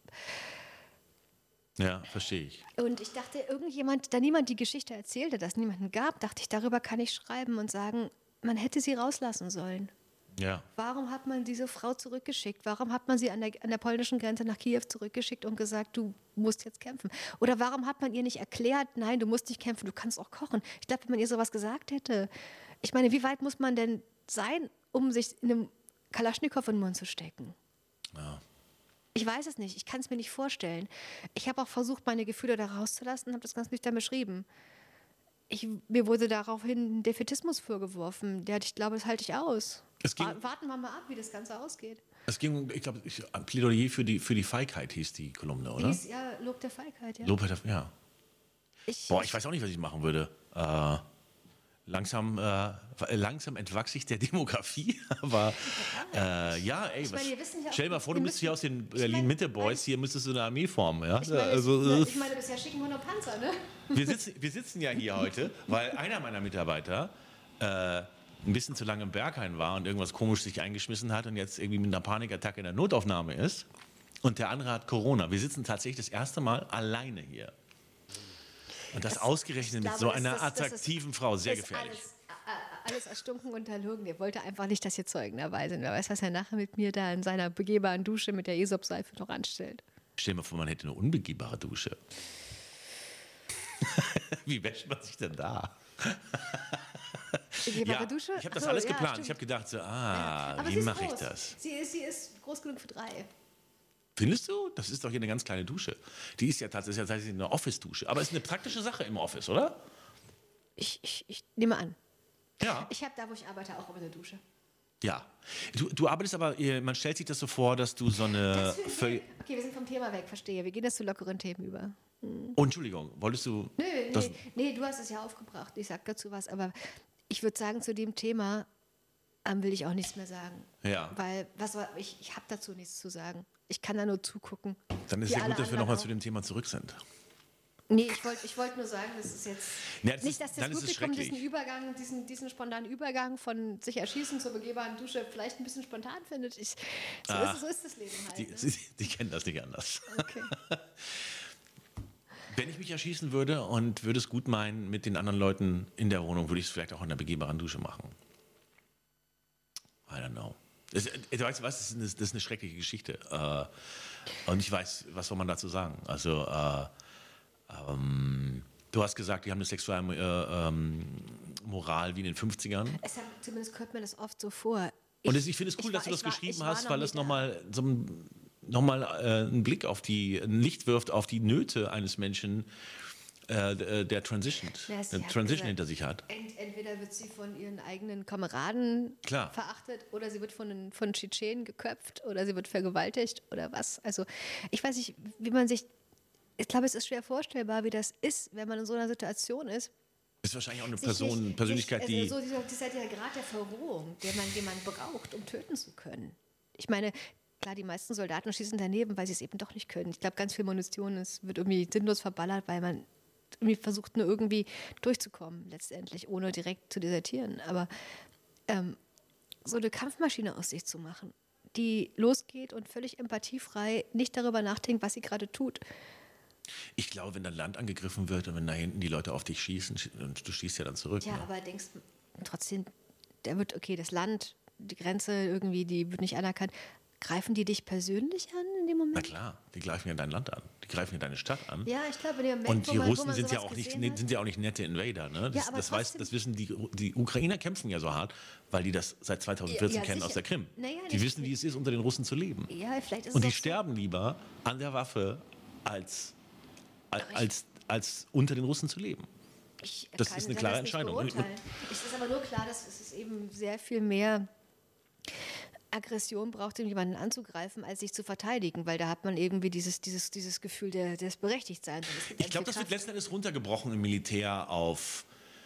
Ja, verstehe ich. Und ich dachte, da niemand die Geschichte erzählte, dass es niemanden gab, dachte ich, darüber kann ich schreiben und sagen, man hätte sie rauslassen sollen. Ja. Warum hat man diese Frau zurückgeschickt? Warum hat man sie an der polnischen Grenze nach Kiew zurückgeschickt und gesagt, du musst jetzt kämpfen? Oder warum hat man ihr nicht erklärt, nein, du musst nicht kämpfen, du kannst auch kochen? Ich glaube, wenn man ihr sowas gesagt hätte, ich meine, wie weit muss man denn sein, um sich in einem Kalaschnikow in den Mund zu stecken? Ja. Ich weiß es nicht. Ich kann es mir nicht vorstellen. Ich habe auch versucht, meine Gefühle da rauszulassen und habe das ganz nüchtern beschrieben. Mir wurde daraufhin Defätismus vorgeworfen. Ich glaube, das halte ich aus. Warten wir mal ab, wie das Ganze ausgeht. Es ging, ich glaube, Plädoyer für die Feigheit hieß die Kolumne, oder? Ja, Lob der Feigheit, ja. Lob der, ja. Ich weiß auch nicht, was ich machen würde. Langsam entwachse ich der Demografie, aber stell dir mal vor, du müsstest hier aus den Berlin-Mitte-Boys, hier müsstest du eine Armee formen. Ja? Ich meine, bisher schicken wir nur Panzer, ne? Wir sitzen ja hier heute, weil einer meiner Mitarbeiter ein bisschen zu lange im Berghain war und irgendwas komisch sich eingeschmissen hat und jetzt irgendwie mit einer Panikattacke in der Notaufnahme ist. Und der andere hat Corona. Wir sitzen tatsächlich das erste Mal alleine hier. Und das ausgerechnet mit so einer attraktiven Frau, sehr gefährlich. Alles erstunken und erlogen. Der wollte einfach nicht, dass hier Zeugen dabei sind. Wer weiß, was er nachher mit mir da in seiner begehbaren Dusche mit der Aesop-Seife noch anstellt. Stell dir mal vor, man hätte eine unbegehbare Dusche. Wie wäscht man sich denn da? Begehbare Dusche? Ich habe das alles geplant. Stimmt. Ich habe gedacht, wie mache ich das? Sie ist groß genug für 3. Findest du? Das ist doch hier eine ganz kleine Dusche. Die ist ja tatsächlich eine Office-Dusche. Aber es ist eine praktische Sache im Office, oder? Ich nehme an. Ja. Ich habe da, wo ich arbeite, auch immer eine Dusche. Ja. Du arbeitest aber, man stellt sich das so vor, dass du so eine... Okay, wir sind vom Thema weg, verstehe. Wir gehen jetzt zu lockeren Themen über. Oh, Entschuldigung, wolltest du... Nee, du hast es ja aufgebracht. Ich sag dazu was. Aber ich würde sagen, zu dem Thema will ich auch nichts mehr sagen. Ja. Weil, ich habe dazu nichts zu sagen. Ich kann da nur zugucken. Dann ist es ja gut, dass wir nochmal zu dem Thema zurück sind. Nee, ich wollte nur sagen, das ist jetzt nicht, dass das Publikum diesen spontanen Übergang von sich erschießen zur begehbaren Dusche vielleicht ein bisschen spontan findet. So ist das Leben halt. Die kennen das nicht anders. Okay. Wenn ich mich erschießen würde und würde es gut meinen mit den anderen Leuten in der Wohnung, würde ich es vielleicht auch in der begehbaren Dusche machen. I don't know. Du weißt was, das ist eine schreckliche Geschichte. Und ich weiß, was soll man dazu sagen? Also, du hast gesagt, die haben eine Sexualmoral wie in den 50ern. Zumindest kommt mir das oft so vor. Und ich finde es cool, dass du das geschrieben hast, weil es nochmal einen Blick auf ein Licht wirft auf die Nöte eines Menschen, der Transition hinter sich hat. Entweder wird sie von ihren eigenen Kameraden verachtet oder sie wird von Tschetschenen geköpft oder sie wird vergewaltigt oder was. Also ich weiß nicht, ich glaube, es ist schwer vorstellbar, wie das ist, wenn man in so einer Situation ist. Ist wahrscheinlich auch eine Persönlichkeit, die... Das ist halt der Grad der Verrohung, den man braucht, um töten zu können. Ich meine, klar, die meisten Soldaten schießen daneben, weil sie es eben doch nicht können. Ich glaube, ganz viel Munition wird irgendwie sinnlos verballert, weil man irgendwie versucht, nur irgendwie durchzukommen, letztendlich, ohne direkt zu desertieren. Aber so eine Kampfmaschine aus sich zu machen, die losgeht und völlig empathiefrei nicht darüber nachdenkt, was sie gerade tut. Ich glaube, wenn dein Land angegriffen wird und wenn da hinten die Leute auf dich schießen und du schießt ja dann zurück. Ja, aber denkst trotzdem, das Land, die Grenze irgendwie, die wird nicht anerkannt. Greifen die dich persönlich an in dem Moment? Na klar, die greifen ja dein Land an. Die greifen ja deine Stadt an. Ja, ich glaube, in dem Moment, und die Russen sind ja auch nicht nette Invader. Ne? Das wissen die Ukrainer kämpfen ja so hart, weil die das seit 2014 kennen aus der Krim. Naja, die wissen, wie es ist, unter den Russen zu leben. Ja, vielleicht ist und die sterben lieber an der Waffe, als unter den Russen zu leben. Das ist eine klare Entscheidung. Es ist aber nur klar, dass es eben sehr viel mehr Aggression braucht, um jemanden anzugreifen, als sich zu verteidigen, weil da hat man irgendwie dieses Gefühl des Berechtigtseins. Ich glaube, das wird letzten Endes runtergebrochen im Militär auf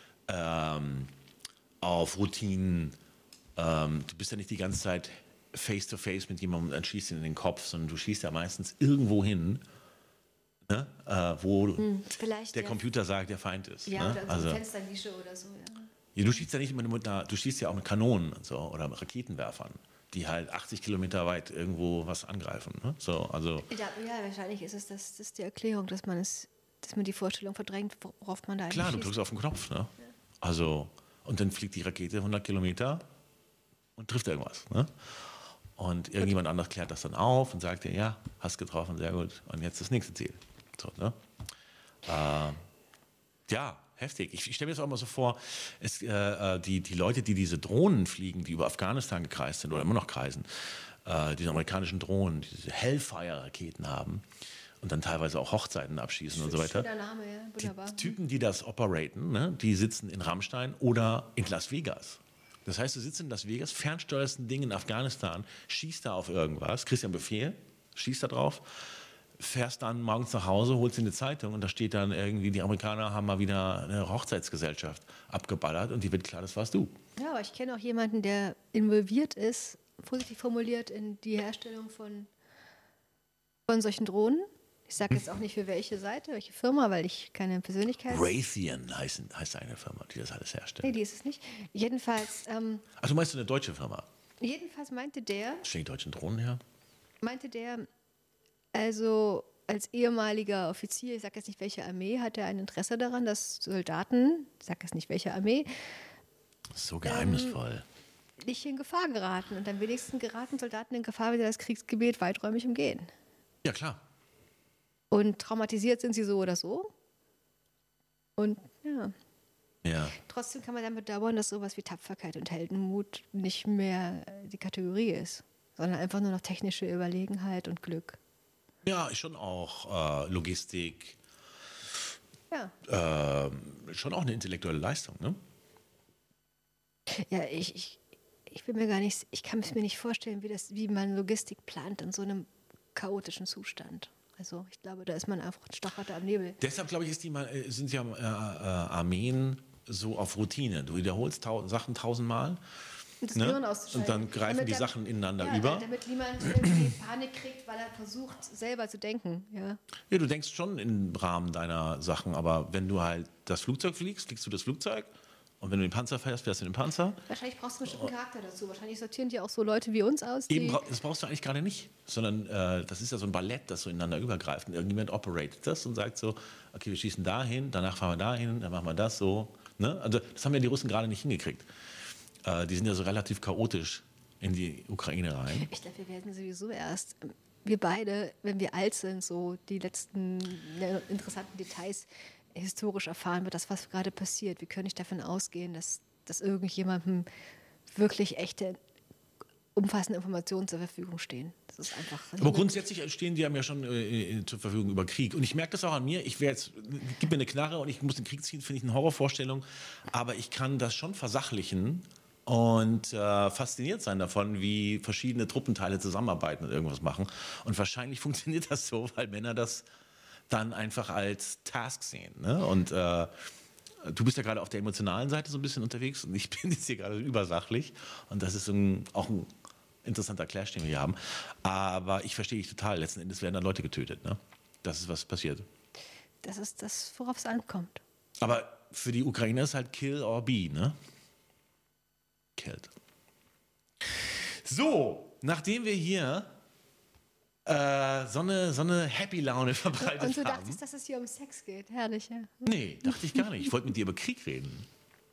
Routinen. Du bist ja nicht die ganze Zeit face-to-face mit jemandem und schießt ihn in den Kopf, sondern du schießt ja meistens irgendwo hin, ne? Wo der Computer sagt, der Feind ist. Ja, ne? Oder so Fensternische oder so. Ja, du schießt ja nicht immer du schießt ja auch mit Kanonen und so, oder mit Raketenwerfern, die halt 80 Kilometer weit irgendwo was angreifen. Ne? Ja, wahrscheinlich ist es das die Erklärung, dass man die Vorstellung verdrängt, worauf man da eigentlich Klar, du drückst auf den Knopf. Ne? Ja. Also, und dann fliegt die Rakete 100 Kilometer und trifft irgendwas. Ne? Und irgendjemand anderes klärt das dann auf und sagt dir, ja, hast getroffen, sehr gut. Und jetzt das nächste Ziel. So, ne? Ja, heftig. Ich stelle mir das auch immer so vor, die Leute, die diese Drohnen fliegen, die über Afghanistan gekreist sind oder immer noch kreisen, diese amerikanischen Drohnen, diese Hellfire-Raketen haben und dann teilweise auch Hochzeiten abschießen und so weiter. Schöner Name, ja, wunderbar. Die Typen, die das operaten, ne, die sitzen in Rammstein oder in Las Vegas. Das heißt, du sitzt in Las Vegas, fernsteuerst ein Ding in Afghanistan, schießt da auf irgendwas, kriegst einen Befehl, schießt da drauf, fährst dann morgens nach Hause, holst dir eine Zeitung und da steht dann irgendwie, die Amerikaner haben mal wieder eine Hochzeitsgesellschaft abgeballert und die wird klar, das warst du. Ja, aber ich kenne auch jemanden, der involviert ist, positiv formuliert, in die Herstellung von solchen Drohnen. Ich sage jetzt auch nicht für welche Seite, welche Firma, weil ich keine Persönlichkeit... Raytheon heißt eine Firma, die das alles herstellt. Nee, die ist es nicht. Jedenfalls, Ach, du meinst eine deutsche Firma? meinte der, Stellen die deutschen Drohnen her? Also als ehemaliger Offizier, ich sage jetzt nicht welche Armee, hat er ein Interesse daran, dass Soldaten, ich sage jetzt nicht welche Armee, So geheimnisvoll. nicht in Gefahr geraten. Und am wenigsten geraten Soldaten in Gefahr, wenn sie das Kriegsgebiet weiträumig umgehen. Ja, klar. Und traumatisiert sind sie so oder so. Und ja, Ja. trotzdem kann man dann bedauern, dass sowas wie Tapferkeit und Heldenmut nicht mehr die Kategorie ist, sondern einfach nur noch technische Überlegenheit und Glück. Ja, schon auch Logistik, Ja, schon auch eine intellektuelle Leistung, ne? ja ich bin mir gar nicht, ich kann es mir nicht vorstellen, wie man Logistik plant in so einem chaotischen Zustand. Also ich glaube, da ist man einfach stochert am Nebel. Deshalb, glaube ich, sind ja Armeen so auf Routine. Du wiederholst Sachen tausendmal. Und das Ne? Gehirn auszuschalten. Und dann greifen die Sachen ineinander über. Damit niemand irgendwie Panik kriegt, weil er versucht, selber zu denken. Ja. Ja, du denkst schon im Rahmen deiner Sachen, aber wenn du halt das Flugzeug fliegst, fliegst du das Flugzeug. Und wenn du den Panzer fährst, fährst du den Panzer. Wahrscheinlich brauchst du einen bestimmten Charakter dazu. Wahrscheinlich sortieren die auch so Leute wie uns aus. Die Das brauchst du eigentlich gerade nicht, sondern das ist ja so ein Ballett, das so ineinander übergreift. Und irgendjemand operatet das und sagt so, okay, wir schießen dahin, danach fahren wir dahin, dann machen wir das so. Ne? Also das haben ja die Russen gerade nicht hingekriegt. Die sind ja so relativ chaotisch in die Ukraine rein. Ich glaube, wir werden sowieso erst, wir beide, wenn wir alt sind, so die letzten interessanten Details historisch erfahren wird, das, was gerade passiert. Wir können nicht davon ausgehen, dass irgendjemandem wirklich echte, umfassende Informationen zur Verfügung stehen. Das ist einfach. Aber grundsätzlich stehen die einem ja schon zur Verfügung über Krieg. Und ich merke das auch an mir. Gib mir eine Knarre und ich muss den Krieg ziehen, finde ich eine Horrorvorstellung. Aber ich kann das schon versachlichen und fasziniert sein davon, wie verschiedene Truppenteile zusammenarbeiten und irgendwas machen. Und wahrscheinlich funktioniert das so, weil Männer das dann einfach als Task sehen. Ne? Und du bist ja gerade auf der emotionalen Seite so ein bisschen unterwegs und ich bin jetzt hier gerade übersachlich. Und das ist auch ein interessanter Clash, den wir hier haben. Aber ich verstehe dich total. Letzten Endes werden dann Leute getötet. Ne? Das ist, was passiert. Das ist das, worauf es ankommt. Aber für die Ukrainer ist halt kill or be, ne? Killed. So, nachdem wir hier so eine Happy-Laune verbreitet haben. Und du dachtest, dass es hier um Sex geht. Herrlich, ja. Nee, dachte ich gar nicht. Ich wollte mit dir über Krieg reden.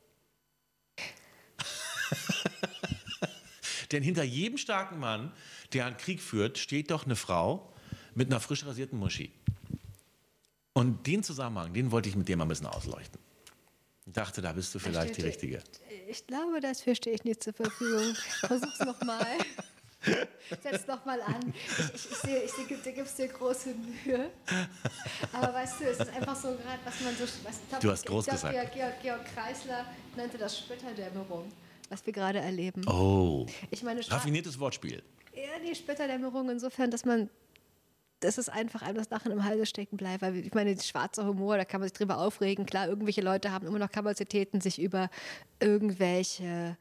Denn hinter jedem starken Mann, der einen Krieg führt, steht doch eine Frau mit einer frisch rasierten Muschi. Und den Zusammenhang, den wollte ich mit dir mal ein bisschen ausleuchten. Ich dachte, da bist du vielleicht die Richtige. Ich glaube, dafür stehe ich nicht zur Verfügung. Versuch's nochmal. Setz nochmal an. Ich sehe, du gibst dir große Mühe. Aber weißt du, es ist einfach so gerade, was man so... Du hast groß gesagt. Georg Kreisler nannte das Splitterdämmerung, was wir gerade erleben. Oh, Ich meine, raffiniertes Wortspiel. ja, die Splitterdämmerung insofern, dass es einfach einem das Lachen im Halse stecken bleibt. Weil ich meine, schwarzer Humor, da kann man sich drüber aufregen. Klar, irgendwelche Leute haben immer noch Kapazitäten, sich über irgendwelche,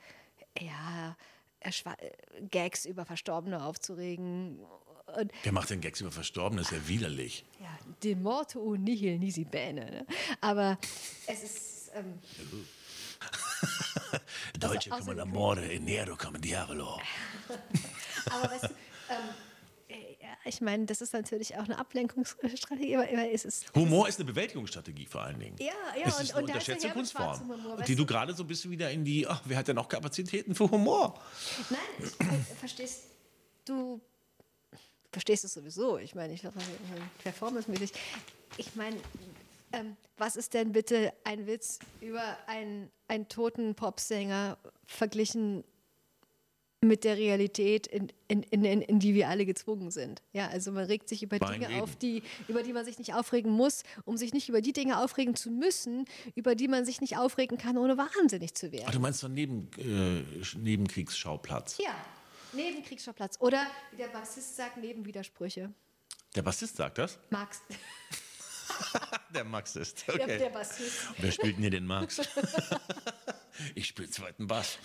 Gags über Verstorbene aufzuregen. Und, Wer macht denn Gags über Verstorbene? Das ist ja widerlich. ja, de morto nihil nisi bene. Ne? Aber es ist... Deutsche come l'amore e nero come diavolo. Aber weißt du, ich meine, das ist natürlich auch eine Ablenkungsstrategie, aber Humor ist eine Bewältigungsstrategie vor allen Dingen. Ja, Es ist eine und da ist unterschätzte der Herr mit schwarzem Kunstform. Humor, Und weißt die du du? gerade so ein bisschen wieder in die, wer hat denn noch Kapazitäten für Humor? Nein, du verstehst es sowieso. Ich meine, performancemäßig. Ich meine, was ist denn bitte ein Witz über einen toten Popsänger verglichen mit der Realität, in die wir alle gezwungen sind. Ja, also man regt sich über Bein Dinge reden. auf, über die man sich nicht aufregen muss, um sich nicht über die Dinge aufregen zu müssen, über die man sich nicht aufregen kann, ohne wahnsinnig zu Ach, werden. du meinst so einen Nebenkriegsschauplatz? Ja, Nebenkriegsschauplatz. Oder, wie der Bassist sagt, Nebenwidersprüche. Der Bassist sagt das? Marx. Der Max ist. Okay. Der Bassist. Wer spielt denn hier den Max? Ich spiele zweiten Bass.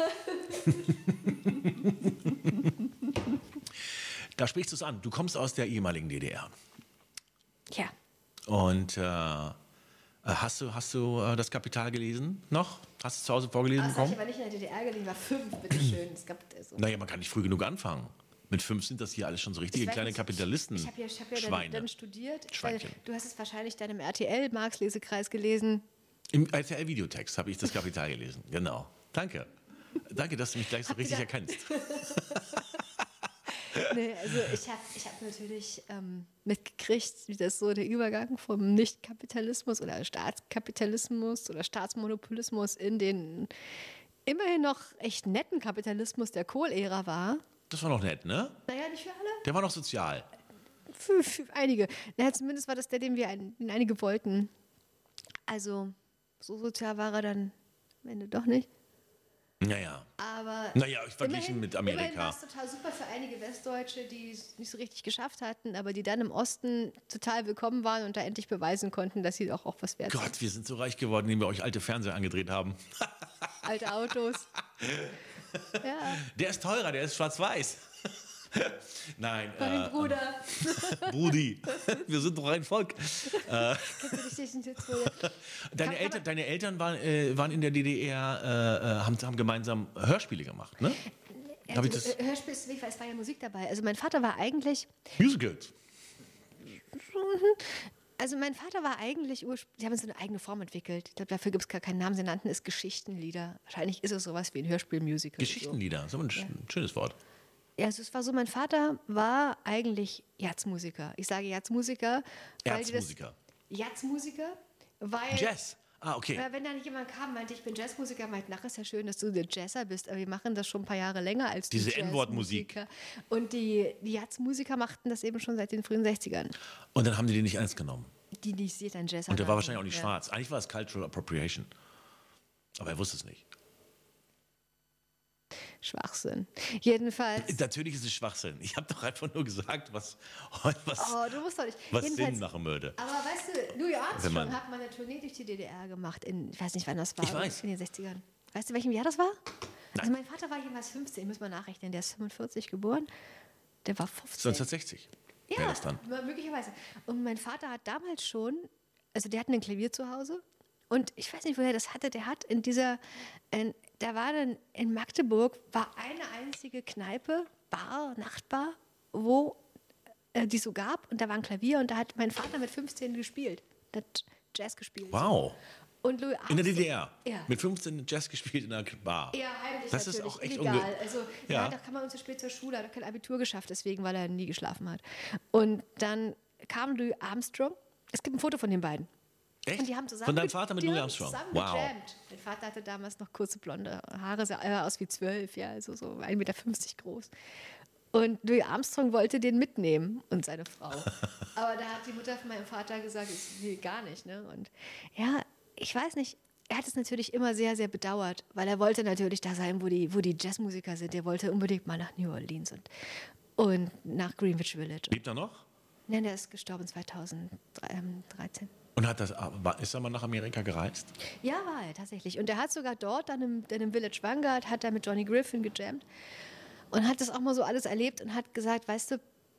Da sprichst du es an. Du kommst aus der ehemaligen DDR. Ja. Und hast du das Kapital gelesen noch? Hast du es zu Hause vorgelesen Das habe ich bekommen? aber nicht in der DDR gelesen, war 5, bitteschön. Es gab so. Naja, man kann nicht früh genug anfangen. Mit 5 sind das hier alles schon so richtige Ich weiß kleine nicht, Kapitalisten. Ich habe ja Schweine. dann studiert. Schweinchen. Du hast es wahrscheinlich dann im RTL-Marx-Lesekreis gelesen. Im RTL-Videotext habe ich das Kapital gelesen. Genau. Danke. Danke, dass du mich gleich so richtig erkennst. Nee, also ich hab natürlich mitgekriegt, wie das so der Übergang vom Nicht-Kapitalismus oder Staatskapitalismus oder Staatsmonopolismus in den immerhin noch echt netten Kapitalismus der Kohl-Ära war. Das war noch nett, ne? Naja, nicht für alle. Der war noch sozial. Für einige. Naja, zumindest war das der, den einige wollten. Also, so sozial war er dann am Ende doch nicht. Naja. Aber Naja, verglichen mit Immerhin war Amerika. es total super für einige Westdeutsche, die es nicht so richtig geschafft hatten, aber die dann im Osten total willkommen waren und da endlich beweisen konnten, dass sie auch was wert sind. Gott, wir sind so reich geworden, indem wir euch alte Fernseher angedreht haben. Alte Autos. Ja, Der ist teurer, der ist schwarz-weiß. Nein, mein Bruder. Brudi, wir sind doch ein Volk. Kennst du dich nicht jetzt wohl? Deine Eltern waren in der DDR, haben gemeinsam Hörspiele gemacht, ne? Hab ich das? Hörspiel ist es war ja Musik dabei. Also mein Vater war eigentlich, Musicals. die haben so eine eigene Form entwickelt. Ich glaube, dafür gibt es gar keinen Namen. Sie nannten es Geschichtenlieder. Wahrscheinlich ist es sowas wie ein Hörspiel-Musical. Geschichtenlieder, so ein schönes Wort. Ja, also es war so, mein Vater war eigentlich Jazzmusiker. Ich sage Jazzmusiker. Erzmusiker. Jazzmusiker, weil... Jazz. Ah, okay. Wenn da nicht jemand kam, meinte, ich bin Jazzmusiker, meinte, ach, ist ja schön, dass du der Jazzer bist, aber wir machen das schon ein paar Jahre länger als die Diese N-Wort-Musik. Jazzmusiker. Und die Jazzmusiker machten das eben schon seit den frühen 60ern. Und dann haben die den nicht ernst genommen. Die nicht dann Jazzer Und der war waren. wahrscheinlich auch nicht Ja. schwarz. Eigentlich war es Cultural Appropriation. Aber er wusste es nicht. Schwachsinn. Jedenfalls... Natürlich ist es Schwachsinn. Ich habe doch einfach nur gesagt, was Oh, du musst doch nicht. Sinn Jedenfalls- machen würde. Aber weißt du, Louis Wenn Armstrong man- hat mal eine Tournee durch die DDR gemacht. Ich weiß nicht, wann das war. Ich weiß. In den 60ern. Weißt du, welchem Jahr das war? Also mein Vater war jemals 15, ich muss mal nachrechnen. Der ist 45 geboren. Der war 15. 1960 wäre Ja, das dann. möglicherweise. Und mein Vater hat damals schon, also der hatte ein Klavier zu Hause und ich weiß nicht, woher das hatte, der hat da war dann in Magdeburg, war eine einzige Kneipe, Bar, Nachtbar, wo die so gab und da war ein Klavier und da hat mein Vater mit 15 gespielt, hat Jazz gespielt. Wow. Und Louis In der Armstrong- DDR. Ja. Mit 15 Jazz gespielt in einer Bar. Ja, heimlich Das ist natürlich, auch echt illegal. Also, Ja. ja, da kam er uns zu spät zur Schule, hat er kein Abitur geschafft, deswegen, weil er nie geschlafen hat. Und dann kam Louis Armstrong. Es gibt ein Foto von den beiden. Echt? Und die haben zusammen Von deinem Vater mit die Louis haben Armstrong? Zusammen Wow. gejammt. Mein Vater hatte damals noch kurze blonde Haare, sah aus wie 12, ja, also so 1,50 Meter groß. Und Louis Armstrong wollte den mitnehmen und seine Frau. Aber da hat die Mutter von meinem Vater gesagt, das will gar nicht. Ne? Und ja, ich weiß nicht, er hat es natürlich immer sehr, sehr bedauert, weil er wollte natürlich da sein, wo die Jazzmusiker sind. Er wollte unbedingt mal nach New Orleans und nach Greenwich Village. Lebt er noch? Nein, der ist gestorben 2013. Und ist er mal nach Amerika gereist? Ja, war er tatsächlich. Und er hat sogar dort dann im Village Vanguard, hat er mit Johnny Griffin gejammt und hat das auch mal so alles erlebt und hat gesagt, weißt du,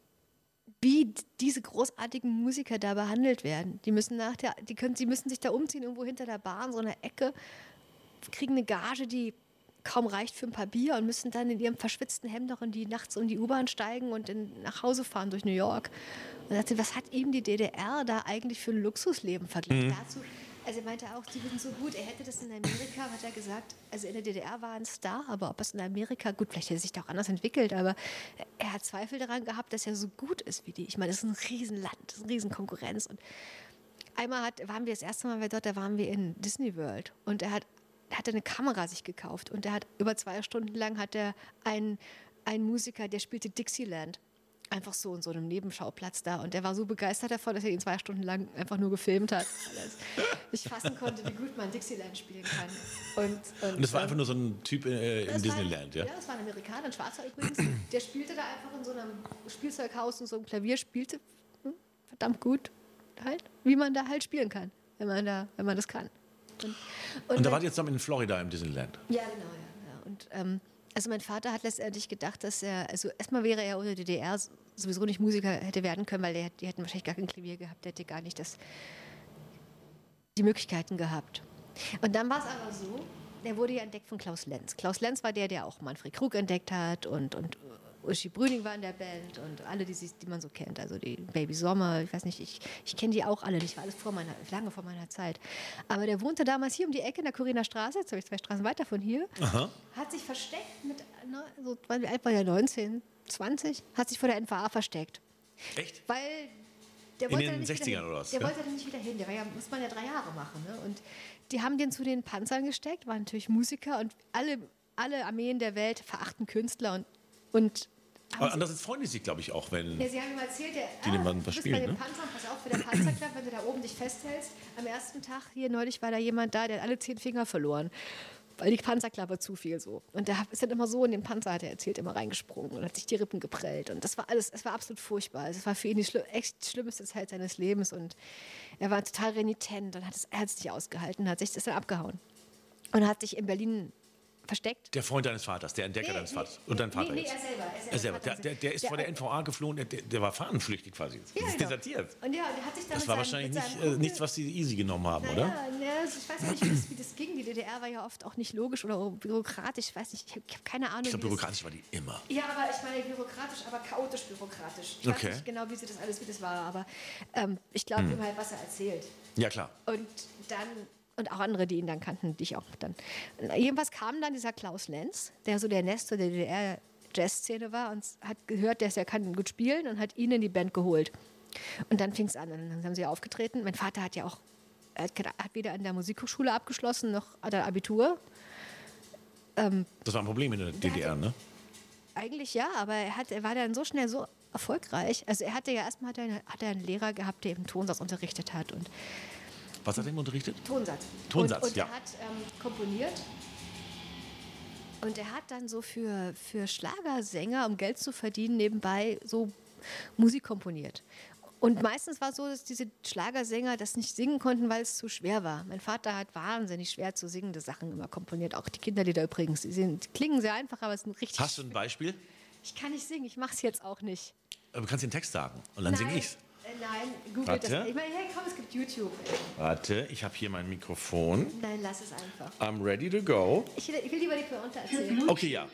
wie diese großartigen Musiker da behandelt werden. Die müssen sie müssen sich da umziehen, irgendwo hinter der Bahn, so einer Ecke, kriegen eine Gage, die kaum reicht für ein paar Bier und müssen dann in ihrem verschwitzten Hemd noch nachts in die U-Bahn steigen und nach Hause fahren durch New York. Und sagte, was hat ihm die DDR da eigentlich für ein Luxusleben verglichen dazu? Also er meinte auch, die sind so gut, er hätte das in Amerika, hat er gesagt, also in der DDR war er ein Star, aber ob es in Amerika, gut, vielleicht hätte es sich da auch anders entwickelt, aber er hat Zweifel daran gehabt, dass er so gut ist wie die. Ich meine, das ist ein Riesenland, das ist eine Riesenkonkurrenz. Und einmal waren wir das erste Mal dort, da waren wir in Disney World und er hatte eine Kamera sich gekauft und er hat über 2 Stunden lang hat er ein einen Musiker, der spielte Dixieland. Einfach so in so einem Nebenschauplatz da. Und der war so begeistert davon, dass er ihn 2 Stunden lang einfach nur gefilmt hat. Weil er nicht fassen konnte, wie gut man Dixieland spielen kann. Und das war einfach nur so ein Typ in Disneyland, ja? Ja, das war ein Amerikaner, ein Schwarzer übrigens. Der spielte da einfach in so einem Spielzeughaus und so einem Klavier, spielte verdammt gut halt, wie man da halt spielen kann, wenn man das kann. Und da wart ihr jetzt zusammen in Florida im Disneyland? Ja, genau, ja. Und also mein Vater hat letztendlich gedacht, dass also erstmal wäre er ohne DDR sowieso nicht Musiker hätte werden können, weil die hätten wahrscheinlich gar kein Klavier gehabt, der hätte gar nicht die Möglichkeiten gehabt. Und dann war es aber so, der wurde ja entdeckt von Klaus Lenz. Klaus Lenz war der auch Manfred Krug entdeckt hat und Uschi Brüning war in der Band und alle, die man so kennt, also die Baby Sommer, ich weiß nicht, ich kenne die auch alle nicht, war alles lange vor meiner Zeit. Aber der wohnte damals hier um die Ecke in der Kuriner Straße, jetzt habe ich 2 Straßen weiter von hier, hat sich versteckt wie alt war der, 19, 20, hat sich vor der NVA versteckt. Echt? Weil der in wollte den 60ern oder was? Der wollte da nicht wieder hin, muss man ja 3 Jahre machen. Ne? Und die haben den zu den Panzern gesteckt, waren natürlich Musiker und alle Armeen der Welt verachten Künstler und aber andererseits freuen die sich, glaube ich, auch, wenn ja, sie haben ihm erzählt, die dem Mann was spielen. Bei den Panzern, pass auf, für der Panzerclub, wenn du da oben dich festhältst, am ersten Tag hier neulich war da jemand da, der hat alle 10 Finger verloren, weil die Panzerklappe zu viel so. Und der ist dann immer so in den Panzer, hat er erzählt, immer reingesprungen und hat sich die Rippen geprellt. Und das war alles, es war absolut furchtbar. Es war für ihn die schlimmste Zeit seines Lebens und er war total renitent und er hat es nicht ausgehalten, ist dann abgehauen und hat sich in Berlin versteckt. Der Freund deines Vaters, der Entdecker deines Vaters und dein Vater jetzt. Er selber. Der ist vor der NVA geflohen, der war fahnenflüchtig quasi. Ja, ist desertiert. Und ja, der hat sich dann das war wahrscheinlich nichts, was die easy genommen haben, oder? Ja, ich weiß nicht, wie das ging. Die DDR war ja oft auch nicht logisch oder bürokratisch. Ich weiß nicht, ich habe keine Ahnung. Ich glaube, bürokratisch war die immer. Ja, aber ich meine bürokratisch, aber chaotisch bürokratisch. Ich weiß nicht genau, wie das war, aber ich glaube ihm halt, was er erzählt. Ja, klar. Und auch andere, die ihn dann kannten, die ich auch dann. Jedenfalls kam dann dieser Klaus Lenz, der so der Nestor der DDR-Jazz-Szene war und hat gehört, der kann gut spielen und hat ihn in die Band geholt. Und dann fing es an. Und dann haben sie aufgetreten. Mein Vater hat ja auch, hat weder an der Musikhochschule abgeschlossen, noch hat er Abitur. Das war ein Problem in der DDR, ne? Eigentlich ja, aber er war dann so schnell so erfolgreich. Also er hatte ja erstmal hat er einen Lehrer gehabt, der eben Tonsatz unterrichtet hat und was hat er ihm unterrichtet? Tonsatz. Und ja. Er hat komponiert. Und er hat dann so für Schlagersänger, um Geld zu verdienen, nebenbei so Musik komponiert. Und meistens war es so, dass diese Schlagersänger das nicht singen konnten, weil es zu schwer war. Mein Vater hat wahnsinnig schwer zu singende Sachen immer komponiert. Auch die Kinderlieder übrigens. Die klingen sehr einfach, aber es sind richtig. Hast du ein Beispiel? Ich kann nicht singen, ich mache es jetzt auch nicht. Aber du kannst den Text sagen und dann singe ich's. Nein, google das nicht. Ich meine, hey, komm, es gibt YouTube. Warte, ich habe hier mein Mikrofon. Nein, lass es einfach. I'm ready to go. Ich will lieber die Pointe erzählen. Okay, ja.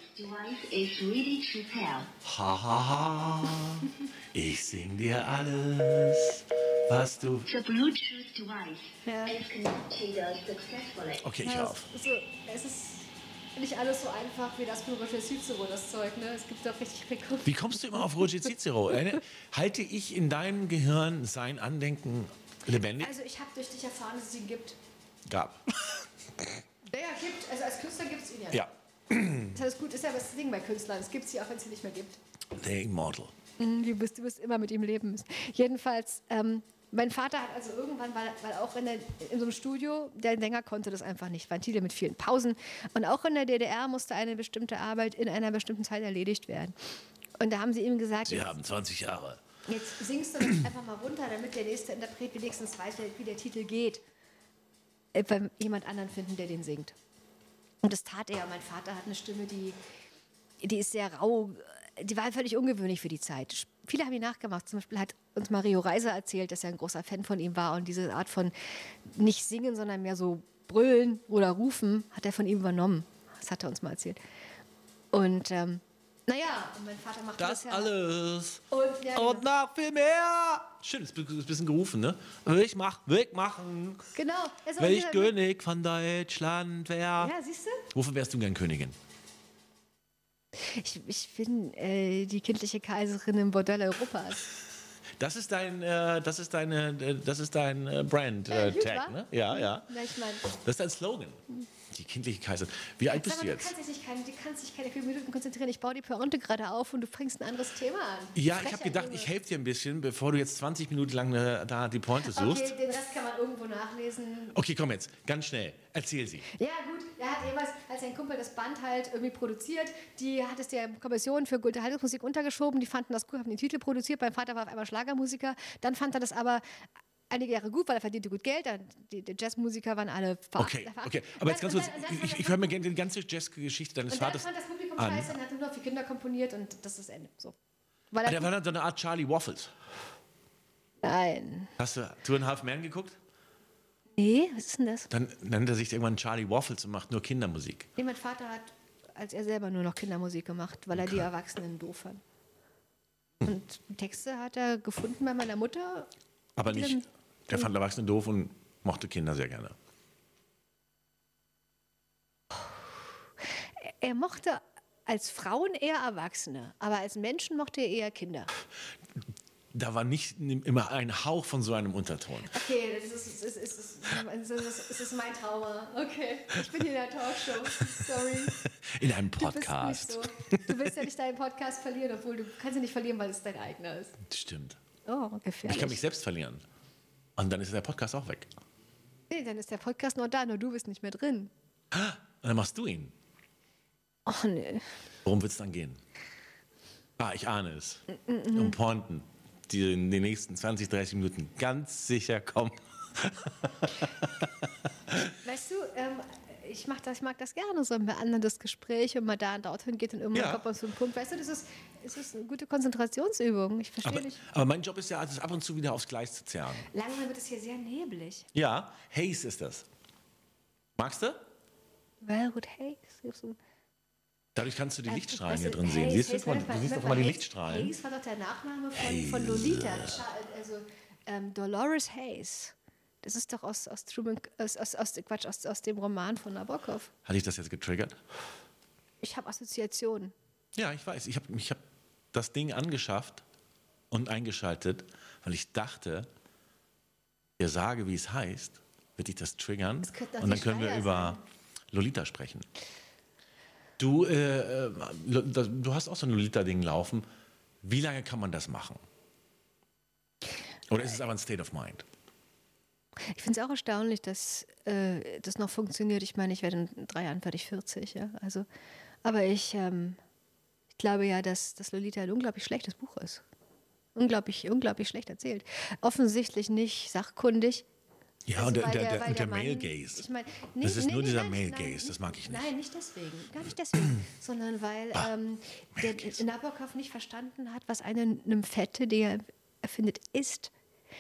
Ha, ha, ha. Ich sing dir alles, was du... Ja. Okay, ich hör auf. Es ist nicht alles so einfach wie das von Roger Cicero, das Zeug. Ne? Es gibt doch richtig Rekord. Wie kommst du immer auf Roger Cicero? Halte ich in deinem Gehirn sein Andenken lebendig? Also ich habe durch dich erfahren, dass es ihn gibt. Gab. Ja, gibt. Also als Künstler gibt es ihn ja. Ja. Das heißt, gut ist ja das Ding bei Künstlern. Es gibt sie auch, wenn es sie nicht mehr gibt. The Immortal. Du wirst immer mit ihm leben müssen. Jedenfalls, mein Vater hat also irgendwann, weil auch in so einem Studio, der Sänger konnte das einfach nicht, Ventile mit vielen Pausen. Und auch in der DDR musste eine bestimmte Arbeit in einer bestimmten Zeit erledigt werden. Und da haben sie ihm gesagt, Sie haben 20 Jahre. Jetzt singst du das einfach mal runter, damit der nächste Interpret wenigstens weiß, wie der Titel geht. Bei jemand anderen finden, der den singt. Und das tat er. Mein Vater hat eine Stimme, die ist sehr rau. Die war völlig ungewöhnlich für die Zeit. Viele haben ihn nachgemacht. Zum Beispiel hat uns Mario Reiser erzählt, dass er ein großer Fan von ihm war. Und diese Art von nicht singen, sondern mehr so brüllen oder rufen, hat er von ihm übernommen. Das hat er uns mal erzählt. Und naja, und mein Vater macht das ja. Alles. Und, ja, und noch viel mehr. Schön, ist ein bisschen gerufen, ne? Will ich machen. Genau. Wenn ich König von Deutschland wäre. Ja, siehst du? Wofür wärst du gern Königin? Ich bin die kindliche Kaiserin im Bordell Europas. Das ist dein Brand gut, Tag, wa? ne? Ja. Na, ich meine, Das ist dein Slogan. Die kindliche Kaiserin. Wie alt bist du du jetzt? kannst dich keine 4 Minuten konzentrieren. Ich baue die Pointe gerade auf und du fängst ein anderes Thema an. Ja, ich Frecher habe gedacht, Junge. ich helfe dir ein bisschen, bevor du jetzt 20 Minuten lang da die Pointe suchst. Okay, den Rest kann man irgendwo nachlesen. Okay, komm jetzt, ganz schnell. Erzähl sie. Ja, gut, er hat jemals, als sein Kumpel das Band halt irgendwie produziert, die hat es der Kommission für Unterhaltungsmusik untergeschoben, die fanden das gut, haben den Titel produziert, mein Vater war auf einmal Schlagermusiker, dann fand er das aber einige Jahre gut, weil er verdiente gut Geld, dann die Jazzmusiker waren alle Okay. Aber jetzt ganz kurz, ich höre mir gerne die ganze Jazzgeschichte deines und dann Vaters fand das Publikum an. scheiße und hat nur für Kinder komponiert und das ist das Ende. So. Der war dann so eine Art Charlie Waffles. Nein. Hast du Two and a Half Men geguckt? Nee, was ist denn das? Dann nennt er sich irgendwann Charlie Waffles und macht nur Kindermusik. Nee, mein Vater hat, als er selber nur noch Kindermusik gemacht, weil er die Erwachsenen doof fand. Und Texte hat er gefunden bei meiner Mutter. Aber die nicht, dann- der fand Erwachsene doof und mochte Kinder sehr gerne. Er mochte als Frauen eher Erwachsene, aber als Menschen mochte er eher Kinder. Da war nicht immer ein Hauch von so einem Unterton. Okay, das ist mein Trauma. Okay, ich bin hier in der Talkshow. Sorry. In einem Du bist Podcast. nicht so. Du willst ja nicht deinen Podcast verlieren, obwohl du kannst ihn nicht verlieren, weil es dein eigener ist. Stimmt. Oh, gefährlich. Ich kann mich selbst verlieren. Und dann ist der Podcast auch weg. Nee, dann ist der Podcast noch da, nur du bist nicht mehr drin. Und dann machst du ihn. Oh, nee. Worum wird es dann gehen? Ich ahne es. Um Pointen, die in den nächsten 20, 30 Minuten ganz sicher kommen. Weißt du, ich mag das gerne, so ein beanderndes Gespräch und mal da und dorthin geht und irgendwann Ja. kommt man zu einem Punkt. Weißt du, das ist eine gute Konzentrationsübung. Ich verstehe dich. Aber mein Job ist ja, es ab und zu wieder aufs Gleis zu zerren. Langsam wird es hier sehr neblig. Ja, Haze ist das. Magst du? Wellwood Hayes. Dadurch kannst du die Lichtstrahlen Weißt hier du, drin sehen. Hayes, Siehst du, Hayes, du siehst doch mal die Lichtstrahlen. Hayes war doch der Nachname von Lolita. Also Dolores Hayes. Das ist doch aus dem Roman von Nabokov. Hatte ich das jetzt getriggert? Ich habe Assoziationen. Ja, ich weiß. Ich hab das Ding angeschafft und eingeschaltet, weil ich dachte, ihr sage, wie es heißt, wird dich das triggern. Das könnte doch Und dann die können wir Schleier über Lolita sprechen. Du hast auch so ein Lolita-Ding laufen. Wie lange kann man das machen? Oder ist es aber ein State of Mind? Ich finde es auch erstaunlich, dass das noch funktioniert. Ich meine, ich werde in 3 Jahren fertig 40. Ja? Also, aber ich glaube ja, dass Lolita ein unglaublich schlechtes Buch ist. Unglaublich schlecht erzählt. Offensichtlich nicht sachkundig. Ja, Also, und weil der der Mann- Male Gaze. ich mein, Das ist nur dieser nein, Male nein, Gaze, das mag ich nicht. Nein, nicht deswegen. Gar nicht deswegen. Sondern weil der Gaze. Nabokov nicht verstanden hat, was eine Nymphette, die er erfindet, ist.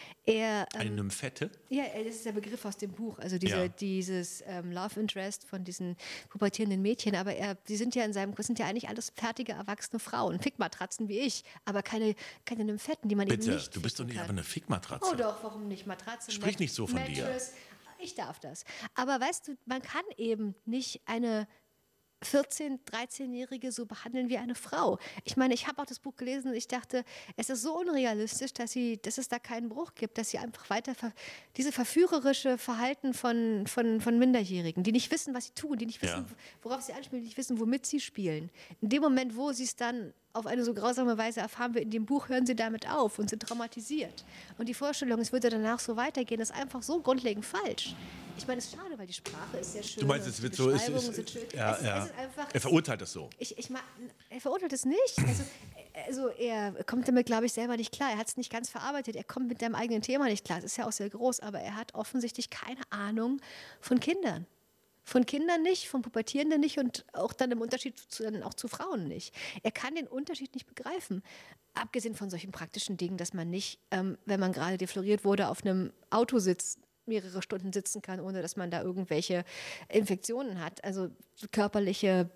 Eine Nymphette? Ja, das ist der Begriff aus dem Buch, also Ja. dieses Love Interest von diesen pubertierenden Mädchen, aber die sind ja sind ja eigentlich alles fertige, erwachsene Frauen, Fickmatratzen wie ich, aber keine Nympheten, die man eben Bitte, nicht du bist doch ficken nicht kann. einfach eine Fickmatratze. Oh doch, warum nicht? Matratze, Sprich nicht so von dir. Mattress. Ich darf das. Aber weißt du, man kann eben nicht eine 14-, 13-Jährige so behandeln wie eine Frau. Ich meine, ich habe auch das Buch gelesen und ich dachte, es ist so unrealistisch, dass es da keinen Bruch gibt, dass sie einfach weiter diese verführerische Verhalten von Minderjährigen, die nicht wissen, was sie tun, die nicht wissen, worauf sie anspielen, die nicht wissen, womit sie spielen. In dem Moment, wo sie es dann auf eine so grausame Weise erfahren wir in dem Buch, hören sie damit auf und sind traumatisiert. Und die Vorstellung, es würde danach so weitergehen, ist einfach so grundlegend falsch. Ich meine, es ist schade, weil die Sprache ist sehr schön. Du meinst, es und wird die so. Beschreibungen sind schön. Ja, Es ist einfach, er verurteilt das so. Er verurteilt es nicht. Also er kommt damit, glaube ich, selber nicht klar. Er hat es nicht ganz verarbeitet. Er kommt mit seinem eigenen Thema nicht klar. Es ist ja auch sehr groß, aber er hat offensichtlich keine Ahnung von Kindern. Von Kindern nicht, von Pubertierenden nicht und auch dann im Unterschied auch zu Frauen nicht. Er kann den Unterschied nicht begreifen. Abgesehen von solchen praktischen Dingen, dass man nicht, wenn man gerade defloriert wurde, auf einem Auto sitzt, mehrere Stunden sitzen kann, ohne dass man da irgendwelche Infektionen hat. Also körperliche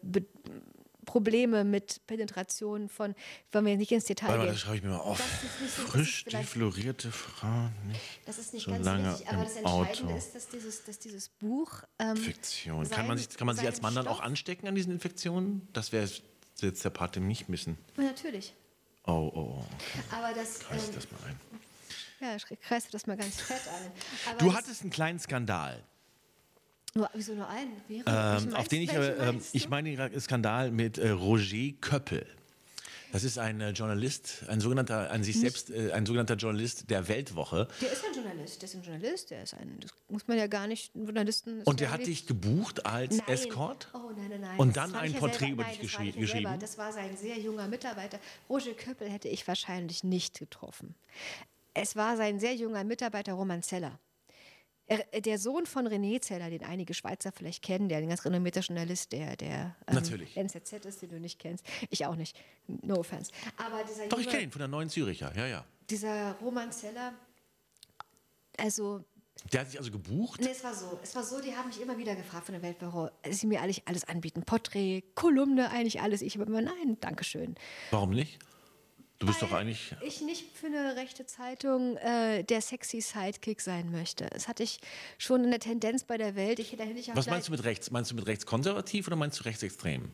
Probleme mit Penetration wollen wir nicht ins Detail Warte mal, gehen. das schreibe ich mir mal auf. Das ist nicht so- das Frisch ist vielleicht- deflorierte Frau, nicht Das ist nicht so ganz lange richtig, aber das im Entscheidende Auto. ist, dass dieses Buch Infektion. Kann man sich als Mann dann auch anstecken an diesen Infektionen? Das wäre jetzt der Part, den wir nicht müssen. Natürlich. Oh. Aber das, Kreis das mal ein. ja, kreist du das mal ganz fett ein. Aber Du das- hattest einen kleinen Skandal. Wieso nur einen? Auf den ich meine den Skandal mit Roger Köppel. Das ist ein Journalist, ein sogenannter Journalist der Weltwoche. Der ist ein Journalist, das muss man ja gar nicht, Journalisten... Und der hat dich gebucht als Escort? Oh nein. Und Das dann war ein ich ja Porträt selber. über dich das war ich ja geschrieben? selber. Das war sein sehr junger Mitarbeiter. Roger Köppel hätte ich wahrscheinlich nicht getroffen. Es war sein sehr junger Mitarbeiter Roman Zeller. Der Sohn von René Zeller, den einige Schweizer vielleicht kennen, der ein ganz renommierter Journalist, der Natürlich. NZZ ist, den du nicht kennst. Ich auch nicht. No offense. Aber dieser Doch, ich kenne ihn von der Neuen Züricher, ja. Dieser Roman Zeller, also... Der hat sich also gebucht? Nee, es war so, die haben mich immer wieder gefragt von der Weltwoche, dass sie mir eigentlich alles anbieten. Porträt, Kolumne, eigentlich alles. Ich habe immer, nein, Dankeschön. Warum nicht? Du bist doch eigentlich... Ich nicht für eine rechte Zeitung der sexy Sidekick sein möchte. Das hatte ich schon in der Tendenz bei der Welt. Was meinst du mit rechts? Meinst du mit rechtskonservativ oder meinst du rechtsextrem?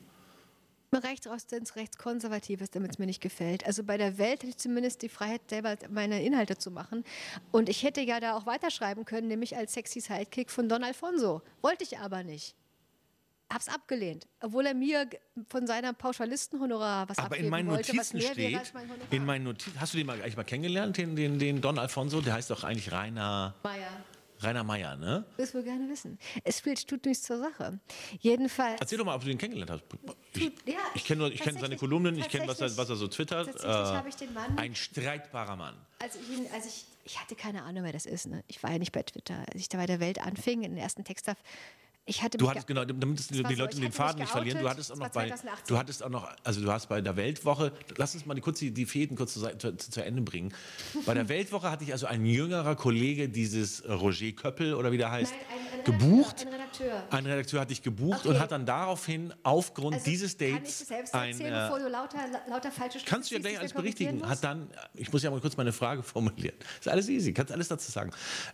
Rechtskonservatives, damit es mir nicht gefällt. Also bei der Welt hätte ich zumindest die Freiheit, selber meine Inhalte zu machen. Und ich hätte ja da auch weiterschreiben können, nämlich als sexy Sidekick von Don Alfonso. Wollte ich aber nicht. Hab's abgelehnt, obwohl er mir von seiner Pauschalistenhonorar was Aber abgeben in meinen wollte, was Notizen mehr wäre steht, als mein Honorar. hast du den eigentlich mal kennengelernt, den Don Alfonso? Der heißt doch eigentlich Rainer Meyer, ne? Das will gerne wissen. Es tut nichts zur Sache. Jedenfalls. Erzähl doch mal, ob du den kennengelernt hast. Ja, Ich kenne seine tatsächlich- Kolumnen, ich kenne, was er tatsächlich- so twittert. Tatsächlich habe ich den Mann. Ein streitbarer Mann. Ich hatte keine Ahnung, wer das ist. Ne? Ich war ja nicht bei Twitter. Als ich da bei der Welt anfing, in den ersten Text ich hatte Du mich hattest, genau, damit die war so, Leute ich den hatte Faden mich nicht verlieren, du geoutet, hattest auch das noch war bei, 2018. du hast bei der Weltwoche, lass uns mal die Fäden kurz zu Ende bringen. Bei der Weltwoche hatte ich also ein jüngerer Kollege, dieses Roger Köppel oder wie der heißt, Nein, ein gebucht. Redakteur. Ein Redakteur hat dich gebucht Okay. und hat dann daraufhin aufgrund Also, dieses kann ich Dates das selbst erzählen, bevor du lauter falsche kannst du ja Statistiken gleich alles korrigieren berichtigen. musst? Hat dann, ich muss ja mal kurz meine Frage formulieren. Ist alles easy, kannst alles dazu sagen.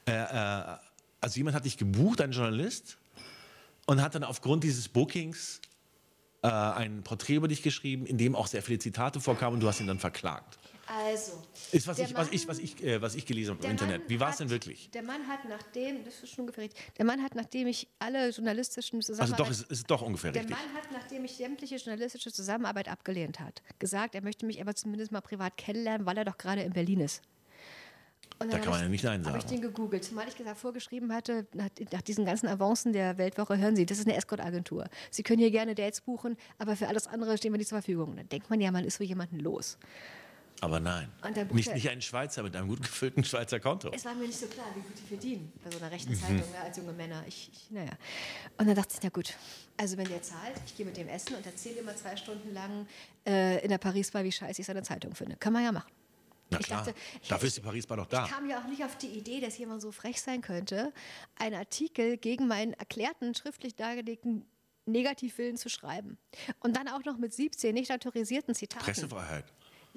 Also jemand hat dich gebucht, ein Journalist, und hat dann aufgrund dieses Bookings ein Porträt über dich geschrieben, in dem auch sehr viele Zitate vorkamen und du hast ihn dann verklagt. Also, Ist was der ich gelesen habe im der Internet. Mann Wie war es hat- denn wirklich? Der Mann hat das ist schon ungefähr richtig, der Mann hat, nachdem ich alle journalistischen Also Zusammenarbeit... doch, es ist doch ungefähr Der richtig. Mann hat, nachdem ich sämtliche journalistische Zusammenarbeit abgelehnt hat, gesagt, er möchte mich aber zumindest mal privat kennenlernen, weil er doch gerade in Berlin ist. Und Da dann kann man ja nicht Nein habe ich sagen. den gegoogelt, zumal ich gesagt vorgeschrieben hatte, nach diesen ganzen Avancen der Weltwoche, hören Sie, das ist eine Escort-Agentur. Sie können hier gerne Dates buchen, aber für alles andere stehen wir nicht zur Verfügung. Und dann denkt man ja, man ist so jemanden los. Aber nein. Und dann bucht Nicht ein Schweizer mit einem gut gefüllten Schweizer Konto. Es war mir nicht so klar, wie gut die verdienen bei so einer rechten Zeitung als junge Männer. Naja. Und dann dachte ich, na gut, also wenn der zahlt, ich gehe mit dem essen und erzähle immer 2 Stunden lang in der Paris-Bar, wie scheiße ich seine Zeitung finde. Kann man ja machen. Na Ich klar, dachte, dafür ist die Paris-Bar doch da. Ich kam ja auch nicht auf die Idee, dass jemand so frech sein könnte, einen Artikel gegen meinen erklärten, schriftlich dargelegten Negativwillen zu schreiben. Und dann auch noch mit 17 nicht autorisierten Zitaten. Pressefreiheit.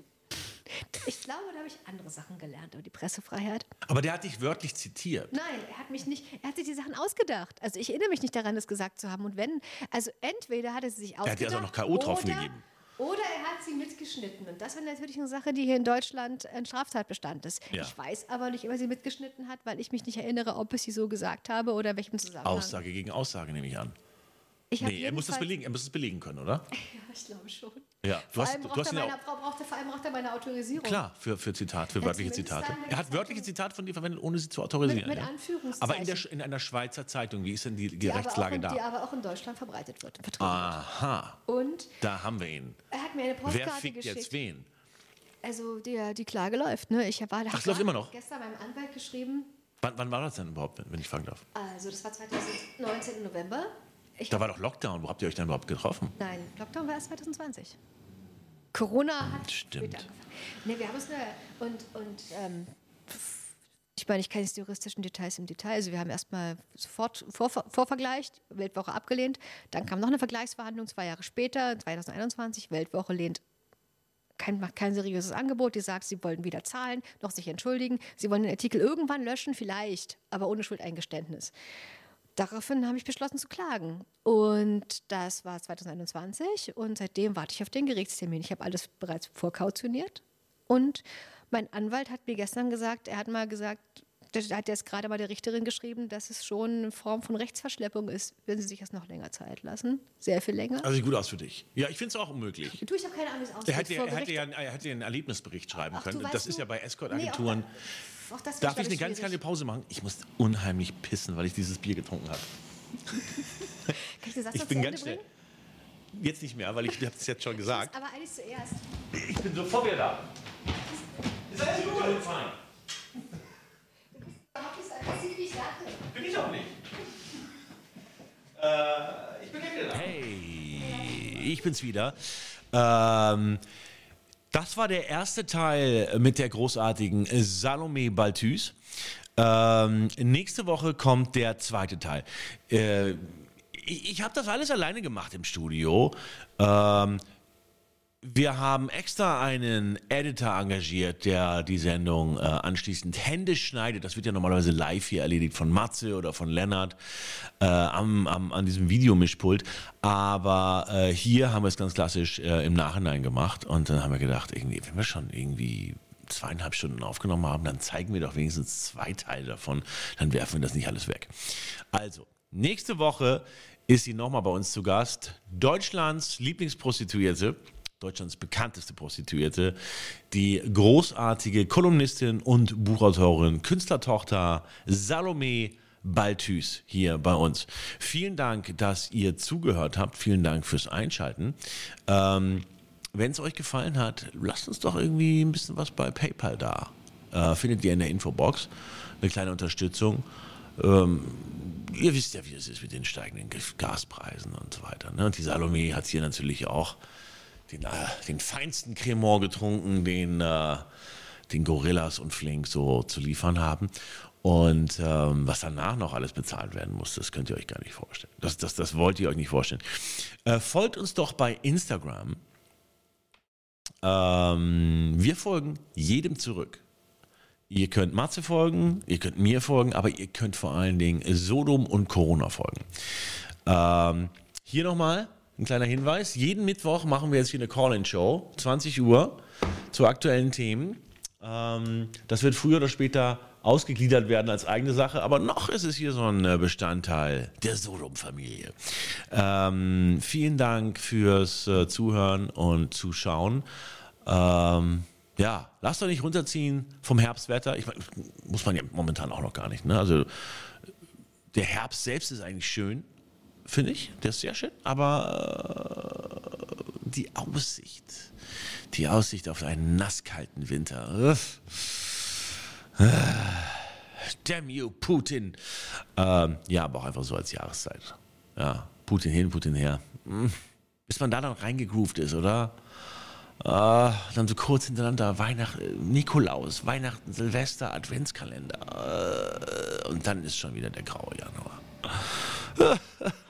Ich glaube, da habe ich andere Sachen gelernt, aber die Pressefreiheit. Aber der hat dich wörtlich zitiert. Nein, er hat sich die Sachen ausgedacht. Also ich erinnere mich nicht daran, das gesagt zu haben. Und wenn, also entweder hat er sie sich ausgedacht. Er hat dir also noch K.O.-Tropfen oder- gegeben. Oder er hat sie mitgeschnitten. Und das wäre natürlich eine Sache, die hier in Deutschland ein Straftatbestand ist. Ja. Ich weiß aber nicht, ob er sie mitgeschnitten hat, weil ich mich nicht erinnere, ob ich sie so gesagt habe oder in welchem Zusammenhang. Aussage gegen Aussage, nehme ich an. Ich hab Nee, er muss es jedenfalls- belegen können, oder? Ja, ich glaube schon. Ja, Vor allem braucht er meine Autorisierung. Klar, für wörtliche zumindest Zitate. dann, wenn Er hat die wörtliche Zeitung- Zitate von dir verwendet, ohne sie zu autorisieren. Mit ja? Anführungszeichen. Aber in einer Schweizer Zeitung, wie ist denn die die Rechtslage die da? aber auch in Deutschland verbreitet wird. Vertrieben Aha, wird. Und da haben wir ihn. er hat mir eine Postkarte Wer fickt geschickt. jetzt wen? Also die Klage läuft. Ne? Ich habe Ach, es läuft immer noch? gestern meinem Anwalt geschrieben. Wann war das denn überhaupt, wenn ich fragen darf? Also das war 2019 im November. Da war doch Lockdown. Wo habt ihr euch denn überhaupt getroffen? Nein, Lockdown war erst 2020. Corona hat Stimmt. später angefangen. Ne, wir haben uns ich meine, ich kenne jetzt die juristischen Details im Detail. Also wir haben erstmal sofort Vorvergleich, Weltwoche abgelehnt. Dann kam noch eine Vergleichsverhandlung 2 Jahre später, 2021. Weltwoche macht kein seriöses Angebot. Die sagt, sie wollen weder zahlen noch sich entschuldigen. Sie wollen den Artikel irgendwann löschen, vielleicht, aber ohne Schuldeingeständnis. Daraufhin habe ich beschlossen zu klagen. Und das war 2021 und seitdem warte ich auf den Gerichtstermin. Ich habe alles bereits vorkautioniert. Und mein Anwalt hat mir gestern gesagt, er hat jetzt gerade mal der Richterin geschrieben, dass es schon eine Form von Rechtsverschleppung ist, wenn sie sich das noch länger Zeit lassen. Sehr viel länger. Also sieht gut aus für dich. Ja, ich finde es auch unmöglich. Du, ich habe keine Ahnung, wie es aussieht. Er hätte ja einen Erlebnisbericht schreiben können. weißt Das ist du- ja bei Escort-Agenturen. Auch das Darf ich ist eine ganz kleine Pause machen? Ich muss unheimlich pissen, weil ich dieses Bier getrunken habe. Kann ich den Satz Ich noch bin zu ganz Ende schnell. bringen? Jetzt nicht mehr, weil ich habe es jetzt schon gesagt. Aber eigentlich zuerst. Ich bin sofort wieder da. Ist alles gut? Fein. Bin ich auch nicht. Ich bin wieder da. Hey, ich bin's wieder. Das war der erste Teil mit der großartigen Salome Balthus. Nächste Woche kommt der zweite Teil. Ich habe das alles alleine gemacht im Studio. Wir haben extra einen Editor engagiert, der die Sendung anschließend händisch schneidet. Das wird ja normalerweise live hier erledigt von Matze oder von Lennart an diesem Videomischpult. Aber hier haben wir es ganz klassisch im Nachhinein gemacht. Und dann haben wir gedacht, wenn wir schon irgendwie 2,5 Stunden aufgenommen haben, dann zeigen wir doch wenigstens 2 Teile davon. Dann werfen wir das nicht alles weg. Also, nächste Woche ist sie nochmal bei uns zu Gast. Deutschlands Lieblingsprostituierte. Deutschlands bekannteste Prostituierte, die großartige Kolumnistin und Buchautorin, Künstlertochter Salome Balthus hier bei uns. Vielen Dank, dass ihr zugehört habt. Vielen Dank fürs Einschalten. Wenn es euch gefallen hat, lasst uns doch irgendwie ein bisschen was bei PayPal da. Findet ihr in der Infobox eine kleine Unterstützung. Ihr wisst ja, wie es ist mit den steigenden Gaspreisen und so weiter. Ne? Und die Salome hat hier natürlich auch den feinsten Cremant getrunken, den Gorillas und Flink so zu liefern haben. Und was danach noch alles bezahlt werden muss, das könnt ihr euch gar nicht vorstellen. Das wollt ihr euch nicht vorstellen. Folgt uns doch bei Instagram. Wir folgen jedem zurück. Ihr könnt Matze folgen, ihr könnt mir folgen, aber ihr könnt vor allen Dingen Sodom und Corona folgen. Hier nochmal ein kleiner Hinweis. Jeden Mittwoch machen wir jetzt hier eine Call-In-Show, 20 Uhr, zu aktuellen Themen. Das wird früher oder später ausgegliedert werden als eigene Sache, aber noch ist es hier so ein Bestandteil der Sodom-Familie. Vielen Dank fürs Zuhören und Zuschauen. Ja, lasst euch nicht runterziehen vom Herbstwetter. Ich meine, muss man ja momentan auch noch gar nicht. Ne? Also der Herbst selbst ist eigentlich schön, finde ich. Der ist sehr schön. Aber die Aussicht auf einen nasskalten Winter. Damn you, Putin. Ja, aber auch einfach so als Jahreszeit. Ja, Putin hin, Putin her. Bis man da dann reingegroovt ist, oder? Dann so kurz hintereinander Nikolaus, Weihnachten, Silvester, Adventskalender. Und dann ist schon wieder der graue Januar.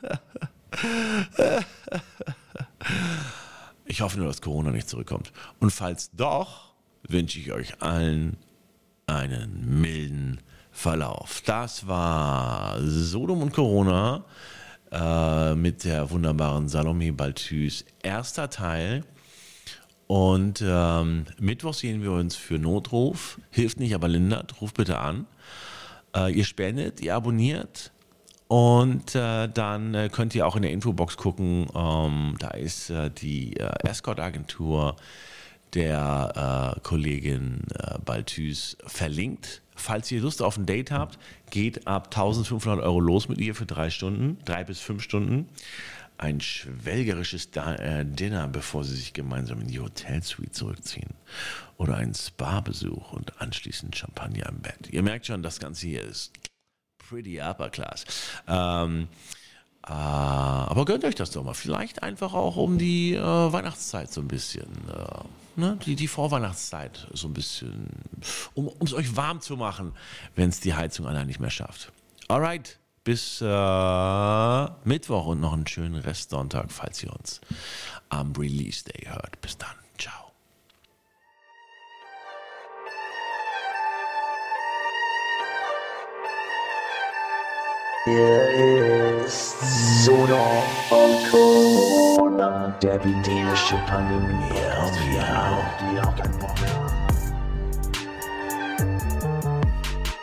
Ich hoffe nur, dass Corona nicht zurückkommt. Und falls doch, wünsche ich euch allen einen milden Verlauf. Das war Sodom und Corona mit der wunderbaren Salome Balthus. Erster Teil. Und Mittwoch sehen wir uns für Notruf. Hilft nicht, aber lindert. Ruft bitte an. Ihr spendet, ihr abonniert. Und dann könnt ihr auch in der Infobox gucken. Da ist die Escort-Agentur der Kollegin Balthus verlinkt. Falls ihr Lust auf ein Date habt, geht ab 1.500 € los mit ihr für 3 bis 5 Stunden. Ein schwelgerisches Dinner, bevor sie sich gemeinsam in die Hotelsuite zurückziehen. Oder einen Spa-Besuch und anschließend Champagner im Bett. Ihr merkt schon, das Ganze hier ist pretty upper class. Aber gönnt euch das doch mal. Vielleicht einfach auch um die Weihnachtszeit so ein bisschen. Die Vorweihnachtszeit so ein bisschen. Um es euch warm zu machen, wenn es die Heizung allein nicht mehr schafft. Alright. Bis Mittwoch und noch einen schönen Restsonntag, falls ihr uns am Release Day hört. Bis dann. Ciao. Hier ist Sodom und Corona, der epidemische Pandemie. Die auch kein Bock mehr.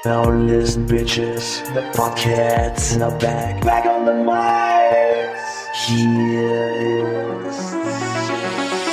Now listen, bitches, the Podcasts are back on the mic. Here is